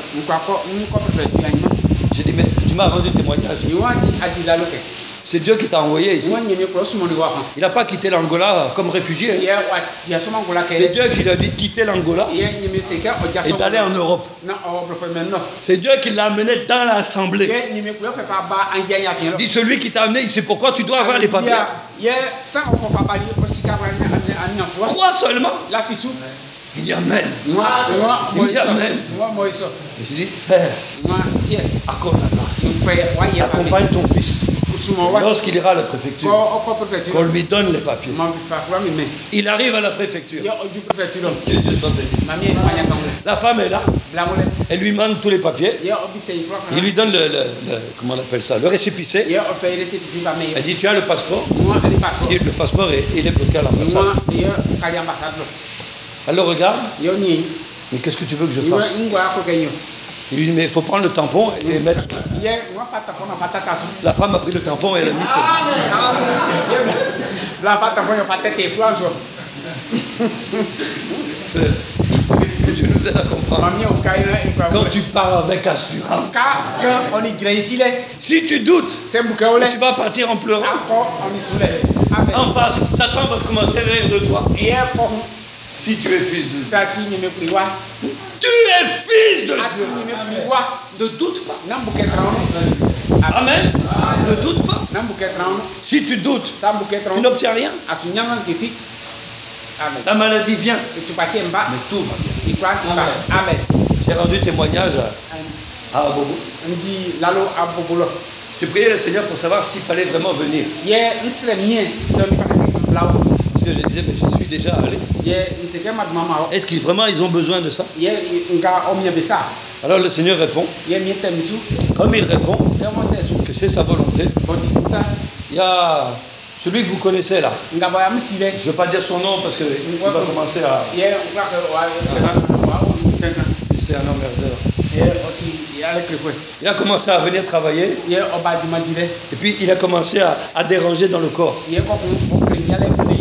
J'ai dit: mais tu m'as rendu témoignage. C'est Dieu qui t'a envoyé ici. Il n'a pas quitté l'Angola comme réfugié. C'est Dieu qui lui a dit de quitter l'Angola et d'aller en Europe. C'est Dieu qui l'a amené dans l'assemblée. Il dit: celui qui t'a amené ici, pourquoi tu dois avoir les papiers? Crois seulement. Il dit: amen. Il dit: amen. Je dis: père, accompagne ton fils. Lorsqu'il ira à la préfecture, qu'on lui donne les papiers. Il arrive à la préfecture. Que Dieu soit béni. La femme est là. Elle lui demande tous les papiers. Il lui donne le, le, le comment on appelle ça, le récépissé. Elle dit: tu as le passeport? Il dit: le passeport est, il est bloqué à l'ambassade. Elle le regarde. Mais qu'est-ce que tu veux que je fasse? Il lui dit: mais il faut prendre le tampon et mettre. La femme a pris le tampon et elle a mis. Que Dieu nous aide à comprendre. Quand tu pars avec assurance, si tu doutes, tu vas partir en pleurant. En face, Satan va commencer à rire de toi. Si tu es fils de Dieu. Sati nyeme kuliwa. Tu es fils de Ati Dieu. nyeme kuliwa. Ne doute pas. Nambuke traono. Amen. Ne doute pas. Nambuke traono. Si tu doutes, Sambuke tu traono. n'obtiens rien. Asunyanga kefi. Amen. La maladie vient, Tu pakie mba. mais tout va bien. Ikwa tiba. Amen. J'ai rendu témoignage à, à Abobo. Ndi lalo abobolo. J'ai prié le Seigneur pour savoir s'il fallait vraiment venir. Ye nsre mien soni fana blawo. Parce que je disais, mais je suis déjà allé. Ye nseke madmama. Est-ce qu'ils vraiment ils ont besoin de ça? Ye nga omnya besa. Alors le Seigneur répond, Ye miete misu. comme il répond, Demonte su. que c'est sa volonté. Boti kusa. Il y a celui que vous connaissez là. Nga boya msile. Je ne vais pas dire son nom parce qu'il va commencer à... Ye nga wa wa tenka. C'est un emmerdeur. Ye oti yale krefwe. Il a commencé à venir travailler Ye oba dimadire. et puis il a commencé à, à déranger dans le corps. Ye ko ko krinyale kuni.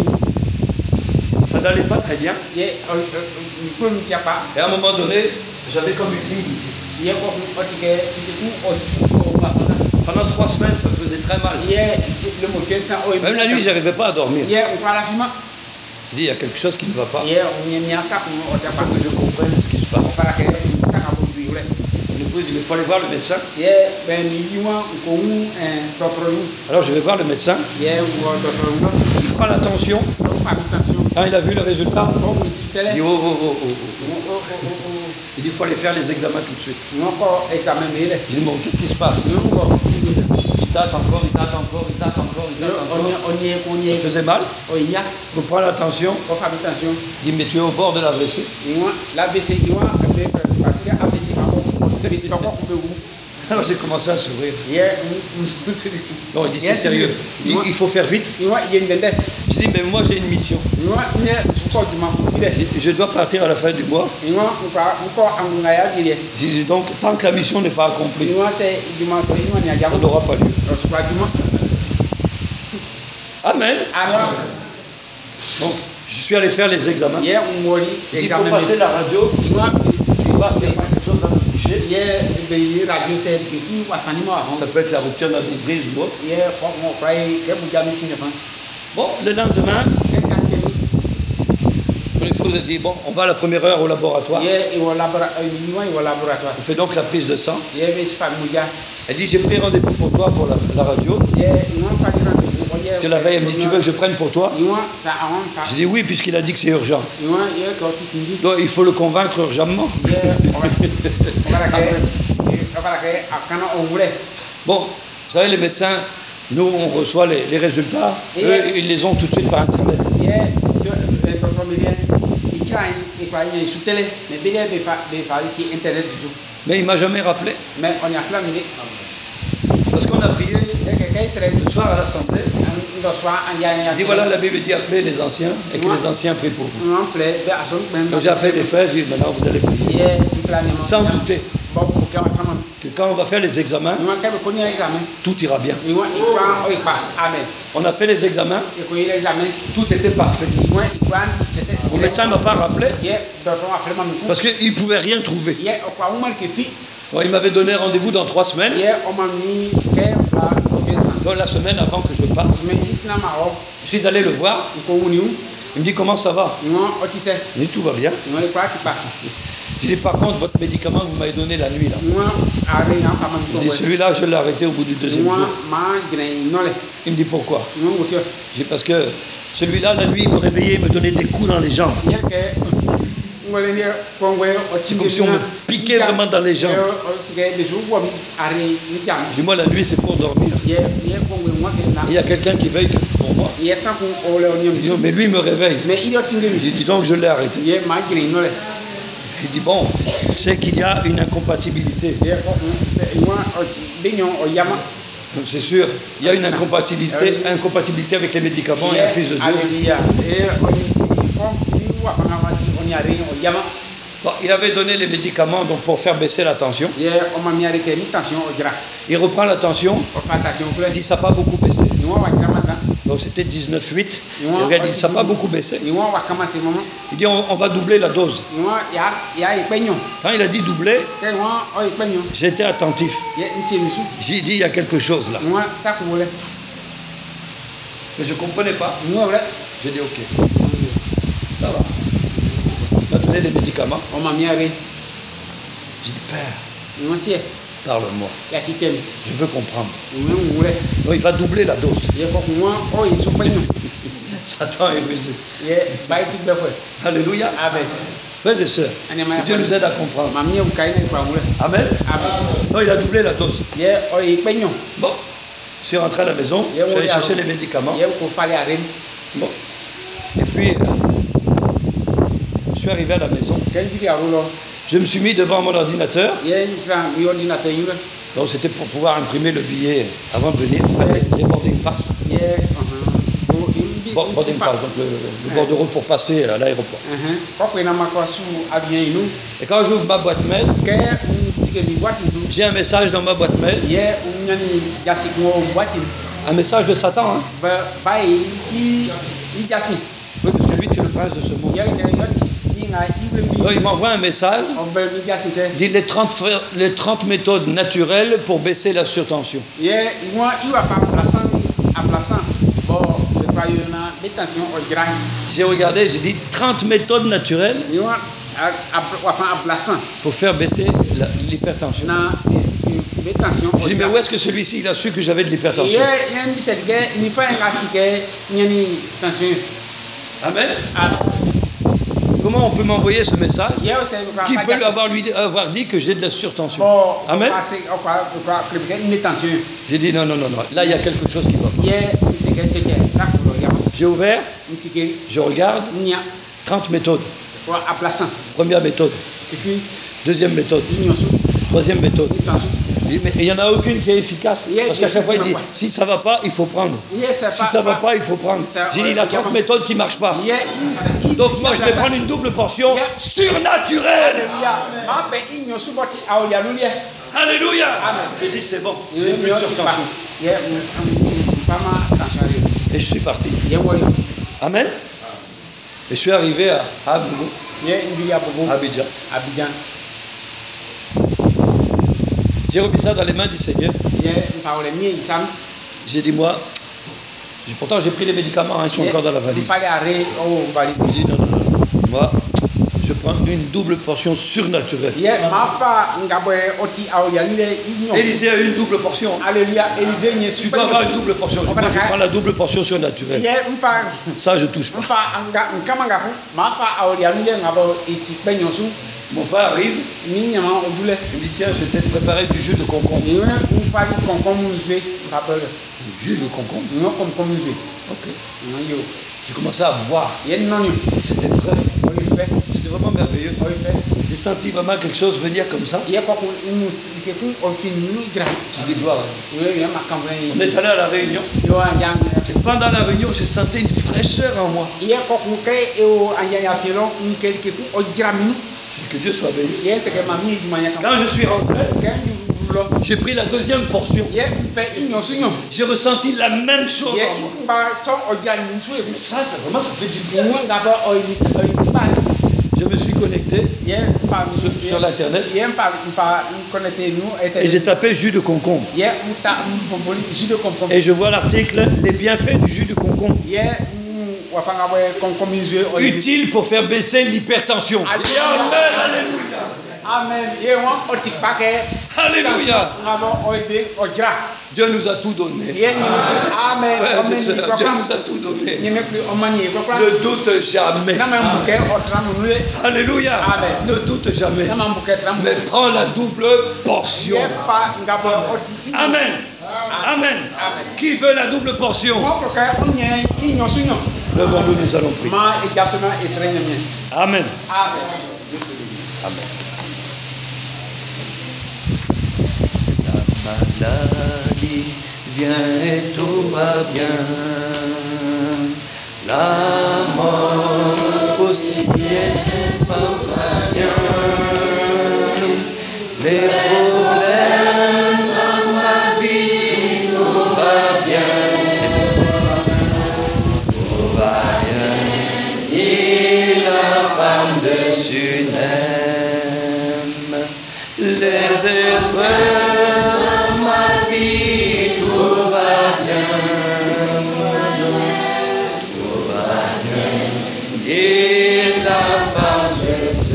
Ça n'allait pas très bien. Ye ko ntia pa. Et à un moment donné, j'avais comme une ligne ici. Ye ko oti ke ku osi ko ba. Pendant trois semaines, ça me faisait très mal. Ye le mo kesa o. Même la nuit, je n'arrivais pas à dormir. Ye ko la fima. Je dis, il y a quelque chose qui ne va pas. Ye on y a ça ko o Il faut que je comprenne ce qui se passe. para que ça ka bo biure. L'épouse dit, il faut aller voir le médecin. Ye ben ni yuwa ko un docteur yu. Alors je vais voir le médecin. Ye wo docteur yu. Il prend la tension. Donc pas attention. Quand il a vu le résultat, Ko mi il tele. dit, oh, oh, oh, oh, oh. O o o Il dit, il faut aller faire les examens tout de suite. o. No ko examen mele. Je dis, bon, qu'est-ce qui se passe? No ko. Il tâte encore, il tâte encore, il tâte encore, il tâte On y encore. on y on Ça y. faisait mal. O ya. Il prend la tension. Ko fa attention. Il dit, mais tu es au bord de l'A V C. Iwa la B C iwa be partir A B C pa ko. Be to ko be wu. Alors j'ai commencé à sourire. Ye Non, il dit, c'est sérieux. Il, il faut faire vite. Iwa ye ndende. Je dis, mais moi j'ai une mission. Iwa nye su ko di ma ko ile. Je, je dois partir à la fin du mois. Iwa ko ko angunga ya gire. Je dis, donc, tant que la mission n'est pas accomplie, Iwa se dimanche iwa ni ça ajamu. n'aura pas lieu. Su pa dimo. Amen. Alors Donc, je suis allé faire les examens. ye umori Il faut examen. passer la radio. Iwa Voir s'il n'y a pas quelque chose à me toucher. ye be radio se ke fu watani mo ahon. Ça peut être la rupture d'un brise ou autre. Ye ko mo prai ke bu jami sine fan. Bon, le lendemain, Ke kan ke l'épouse a dit, bon, on va à la première heure au laboratoire. ye iwa labora iwa iwa laboratoire. On fait donc la prise de sang. Ye be fa muja. Elle dit, j'ai pris rendez-vous pour toi pour la, la radio. Ye iwa fa dira ko ye. Parce que la veille, elle me dit, tu veux que je prenne pour toi? Iwa sa ahon fa. Je dis oui, puisqu'il a dit que c'est urgent. Iwa ye ko ti kindi. Donc, il faut le convaincre urgemment. Ye o para ke o para ke akana o mure. Bon, vous savez, les médecins, nous, on reçoit les, les résultats. Eux, ils les ont tout de suite par Internet. Ye de docteur Miriam ikrai ikrai ye sutele mais bele be fa be fa ici internet du. Mais il ne m'a jamais rappelé. Mais on y a flamme ni. Parce qu'on a prié Que que serait le soir à l'Assemblée. ndo soir en ya ya. Il dit voilà, la Bible dit appelez les anciens et que les anciens prient pour vous. On fait be ason ben. Donc j'ai appelé des frères, j'ai dit maintenant vous allez prier. Ye plané. Sans douter Bon pour que on comment. que quand on va faire les examens, Ni wa ka be ko ni examen. tout ira bien. Ni wa ikwa o ikpa. Amen. On a fait les examens, E ko ile examen. tout était parfait. Ni wa ikwa c'est c'est. Le médecin ne m'a pas rappelé Ye docteur a fait mamu. parce qu'il ne pouvait rien trouver. Ye o kwa umar ke fi. Bon, il m'avait donné rendez-vous dans trois semaines. Ye o mami ke ba ke san. Donc la semaine avant que je parte, Mais isna ma o je suis allé le voir. ko wuniu. Il me dit comment ça va? Ni wa o ti se. Je dis tout va bien. Ni wa ikwa ti pa. Je dis par contre votre médicament que vous m'avez donné la nuit là. Ni wa are ya pa mamu Je dis ko. celui-là je l'ai arrêté au bout du deuxième Ni wa jour. ma gren nole. Il me dit pourquoi? Ni wa ngotio. Je dis parce que celui-là la nuit il me réveillait, il me donnait des coups dans les jambes. Ye ke ngole ni kongwe o C'est comme si on me piquait vraiment dans les jambes. O ti ke be su wo mi are ni jam. Je dis moi la nuit c'est pour dormir. Ye ye kongwe mo ke na. Il y a quelqu'un qui veille pour moi. Ye sa ku o le oni Il dit mi. mais lui il me réveille. Mais il y a tingue Je mi. dis donc je l'ai arrêté. Ye ma gren nole. Il dit bon, c'est qu'il y a une incompatibilité. Ye ko se ni wa o be nyon o yama. Donc c'est sûr, il y a une incompatibilité, incompatibilité avec les médicaments et un fils de Dieu. Alléluia. Et on y font ni wa pa ma ti on y a rien o yama. Bon, il avait donné les médicaments donc pour faire baisser la tension. Ye o ma mi are ke mi tension o jira. Il reprend la tension, O fa tension il fle. dit ça n'a pas beaucoup baissé. Ni wa wa jira mata. Donc c'était dix-neuf virgule huit. Il regarde, il dit ça n'a pas beaucoup baissé. Ni wa wa kama se momo. Il dit on, on va doubler la dose. Ni wa ya ya ipe nyon. Quand il a dit doubler, Ke wa o ipe nyon. j'étais attentif. Ye nsi misu. J'ai dit il y a quelque chose là. Ni wa sa ku le. Mais je ne comprenais pas. Ni wa le. J'ai dit ok, ça va. donné les médicaments. On m'a mis à rire. J'ai dit, Père, Moi aussi, parle-moi. il y a qui t'aime. Je veux comprendre. Moi, on voulait. Donc il va doubler la dose. Il y a quoi que moi, oh, ils sont pas nous. Satan est rusé. Il y a bah, tout le fois. Alléluia. Avec. Frères et sœurs, que Dieu nous aide à comprendre. Mamie, on caille pas moi. Amen. Avec. Non, il a doublé la dose. Il y a oh, ils peignent. Bon, je suis rentré à la maison, je suis allé chercher les médicaments. Il y a qu'on fallait à Rennes. Bon. Et puis, euh, je suis arrivé à la maison. Quel dit à rouler? Je me suis mis devant mon ordinateur. Il y a un ordinateur. Donc c'était pour pouvoir imprimer le billet avant de venir, enfin, les, les boarding pass. Il y a Bo- boarding pass, donc le, le bordereau pour passer à l'aéroport. Et quand j'ouvre ma boîte mail, j'ai un message dans ma boîte mail, un message de Satan. Hein? Oui, parce que lui c'est le prince de ce monde. Donc, il m'envoie un message, il dit les trente, fra- les trente méthodes naturelles pour baisser la surtension. J'ai regardé, j'ai dit trente méthodes naturelles pour faire baisser la- l'hypertension. J'ai dit mais où est-ce que celui-ci il a su que j'avais de l'hypertension? Amen. Comment on peut m'envoyer ce message? Qui peut lui avoir, lui avoir dit que j'ai de la surtension? Amen. J'ai dit non, non, non, non. Là, il y a quelque chose qui va pas. J'ai ouvert, je regarde, trente méthodes. Première méthode, deuxième méthode, troisième méthode. Je dis, mais il n'y en a aucune qui est efficace. Parce qu'à chaque fois, il dit, si ça ne va pas, il faut prendre. Si ça ne va pas, il faut prendre. J'ai dit, il y a trente méthodes qui ne marchent pas. Donc moi, je vais prendre une double portion surnaturelle. Alléluia. Il dit, c'est bon, j'ai plus de surtension. Et je suis parti. Amen. Et je suis arrivé à Abougou, Abidjan. J'ai remis ça dans les mains du Seigneur. J'ai dit, moi, j'ai- pourtant j'ai pris les médicaments, hein, ils sont encore dans la valise. J'ai dit, non, non, non, moi, je prends une double portion surnaturelle. Élisée a eu une double portion. Tu dois avoir une double portion. Moi, je prends la double portion surnaturelle. Ça, je touche pas. Mon frère arrive, il me dit, tiens, je t'ai préparé du jus de concombre. Du jus de concombre. Ok. J'ai commencé à boire. C'était frais. C'était vraiment merveilleux. J'ai senti vraiment quelque chose venir comme ça. J'ai dit, gloire à Dieu. On est allé à la réunion. Et pendant la réunion, j'ai senti une fraîcheur en moi. Que Dieu soit béni. Quand je suis rentré, j'ai pris la deuxième portion. J'ai ressenti la même chose en moi. Ça, ça vraiment, ça fait du bien. Je me suis connecté sur, sur l'internet et j'ai tapé jus de concombre. Et je vois l'article les bienfaits du jus de concombre. Utile pour faire baisser l'hypertension. Amen, alléluia. Alléluia. Dieu nous a tout donné. Frères et sœurs, Dieu nous a tout donné. Ne doute jamais. Alléluia. Ne doute jamais. Mais prends la double portion. Amen. Amen. Qui veut la double portion? Levons-nous, nous allons prier. Amen. Amen. La maladie vient et tout va bien. La mort aussi est pas bien. Les problèmes dans ma vie, tout va bien. Tout va bien. Dit la femme de Sunem. Les épreuves dans ma vie, tout va bien. Tout va bien. Dit la femme de Sunem.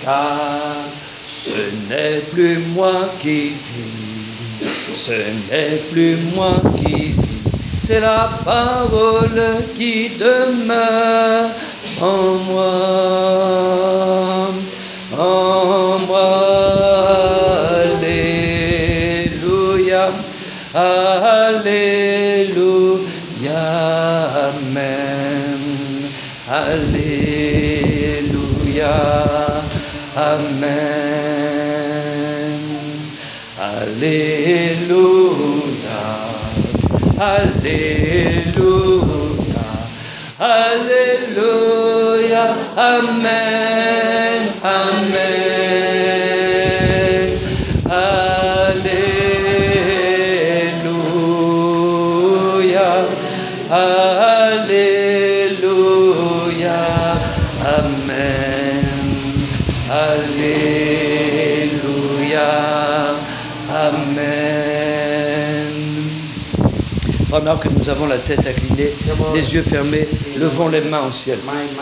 car ce n'est plus moi qui vis, ce n'est plus moi qui vis, c'est la parole qui demeure en moi, en moi. Alléluia, Alléluia, Amen, Alléluia, Amen, Alléluia, Alléluia, Alléluia, Amen, Amen, Alléluia, Alléluia, Amen, Alléluia, Amen. Pendant que nous avons la tête inclinée, les yeux fermés, levons les mains au ciel.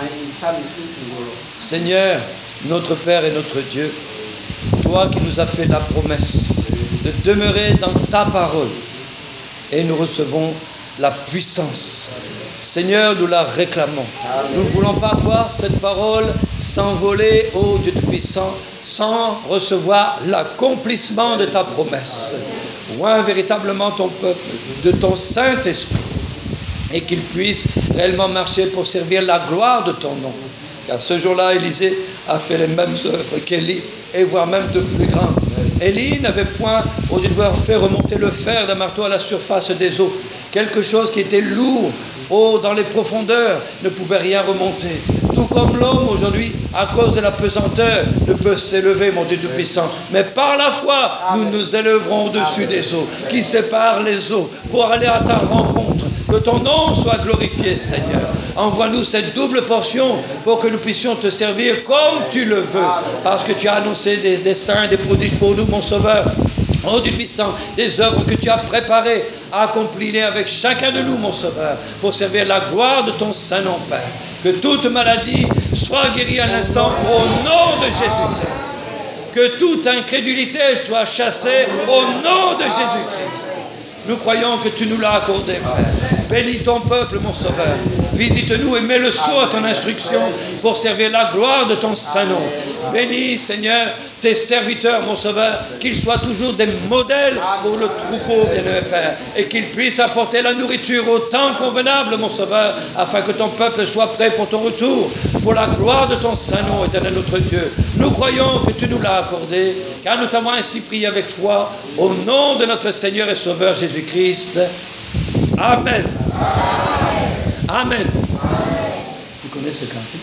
Seigneur, notre Père et notre Dieu, toi qui nous as fait la promesse de demeurer dans ta parole, et nous recevons la puissance. Seigneur, nous la réclamons. Nous ne voulons pas voir cette parole s'envoler, ô Dieu Tout-Puissant, sans recevoir l'accomplissement de ta promesse. Oins véritablement ton peuple de ton Saint-Esprit et qu'il puisse réellement marcher pour servir la gloire de ton nom. Car ce jour-là, Élisée a fait les mêmes œuvres qu'Élie, et voire même de plus grandes. Élie n'avait point, au lieu de devoir faire remonter le fer d'un marteau à la surface des eaux, quelque chose qui était lourd, haut dans les profondeurs, ne pouvait rien remonter. Tout comme l'homme aujourd'hui, à cause de la pesanteur, ne peut s'élever, mon Dieu Tout-Puissant. Mais par la foi, nous nous élèverons au-dessus des eaux, qui séparent les eaux, pour aller à ta rencontre. Que ton nom soit glorifié, Seigneur. Envoie-nous cette double portion pour que nous puissions te servir comme tu le veux. Parce que tu as annoncé des, des signs, des prodiges pour nous, mon Sauveur. Oh Dieu puissant, des œuvres que tu as préparées, accomplis-les avec chacun de nous, mon Sauveur, pour servir la gloire de ton Saint-Nom, Père. Que toute maladie soit guérie à l'instant au nom de Jésus-Christ. Que toute incrédulité soit chassée au nom de Jésus-Christ. Nous croyons que tu nous l'as accordé, Père. Bénis ton peuple, mon Sauveur. Visite-nous et mets le sceau à ton instruction pour servir la gloire de ton Saint-Nom. Bénis, Seigneur, tes serviteurs, mon Sauveur, qu'ils soient toujours des modèles pour le troupeau, bien-aimé Père, et qu'ils puissent apporter la nourriture au temps convenable, mon Sauveur, afin que ton peuple soit prêt pour ton retour, pour la gloire de ton Saint-Nom, éternel notre Dieu. Nous croyons que tu nous l'as accordé, car nous t'avons ainsi prié avec foi, au nom de notre Seigneur et Sauveur Jésus-Christ. Amen. Amen. Amen. Vous connaissez ce cantique?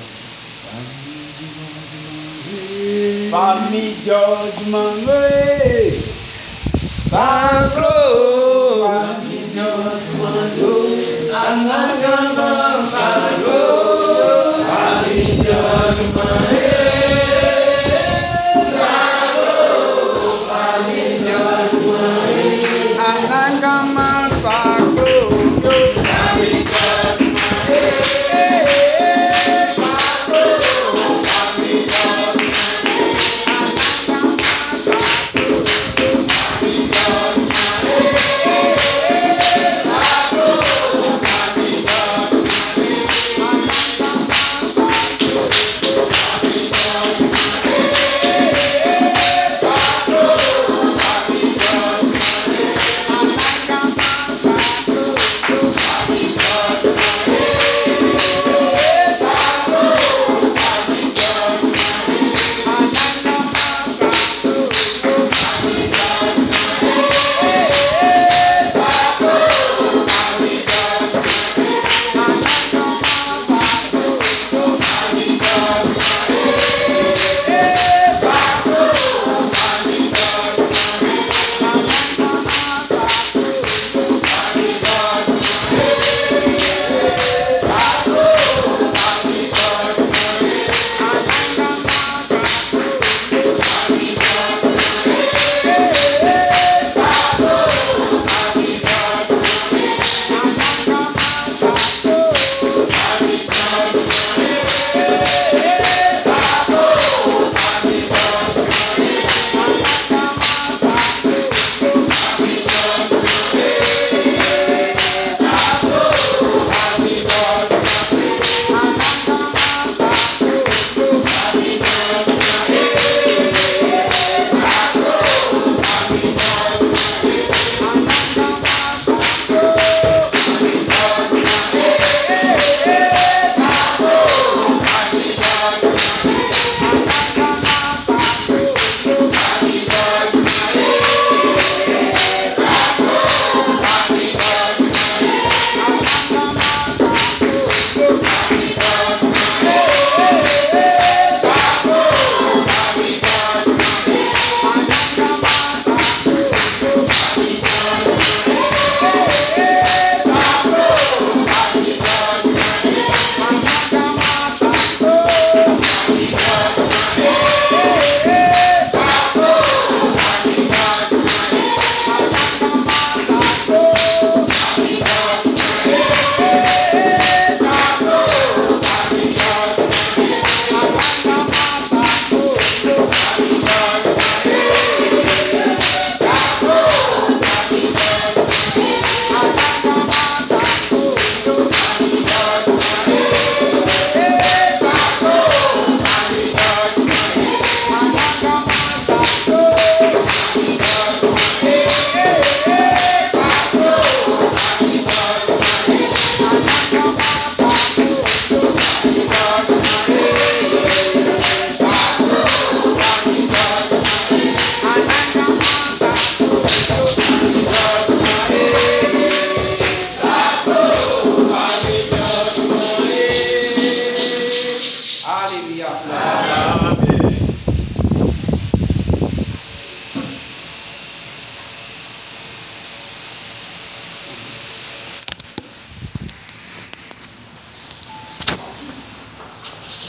Famille Judgment Way, Sacro, Famille Judgment Way, Anagama Sacro.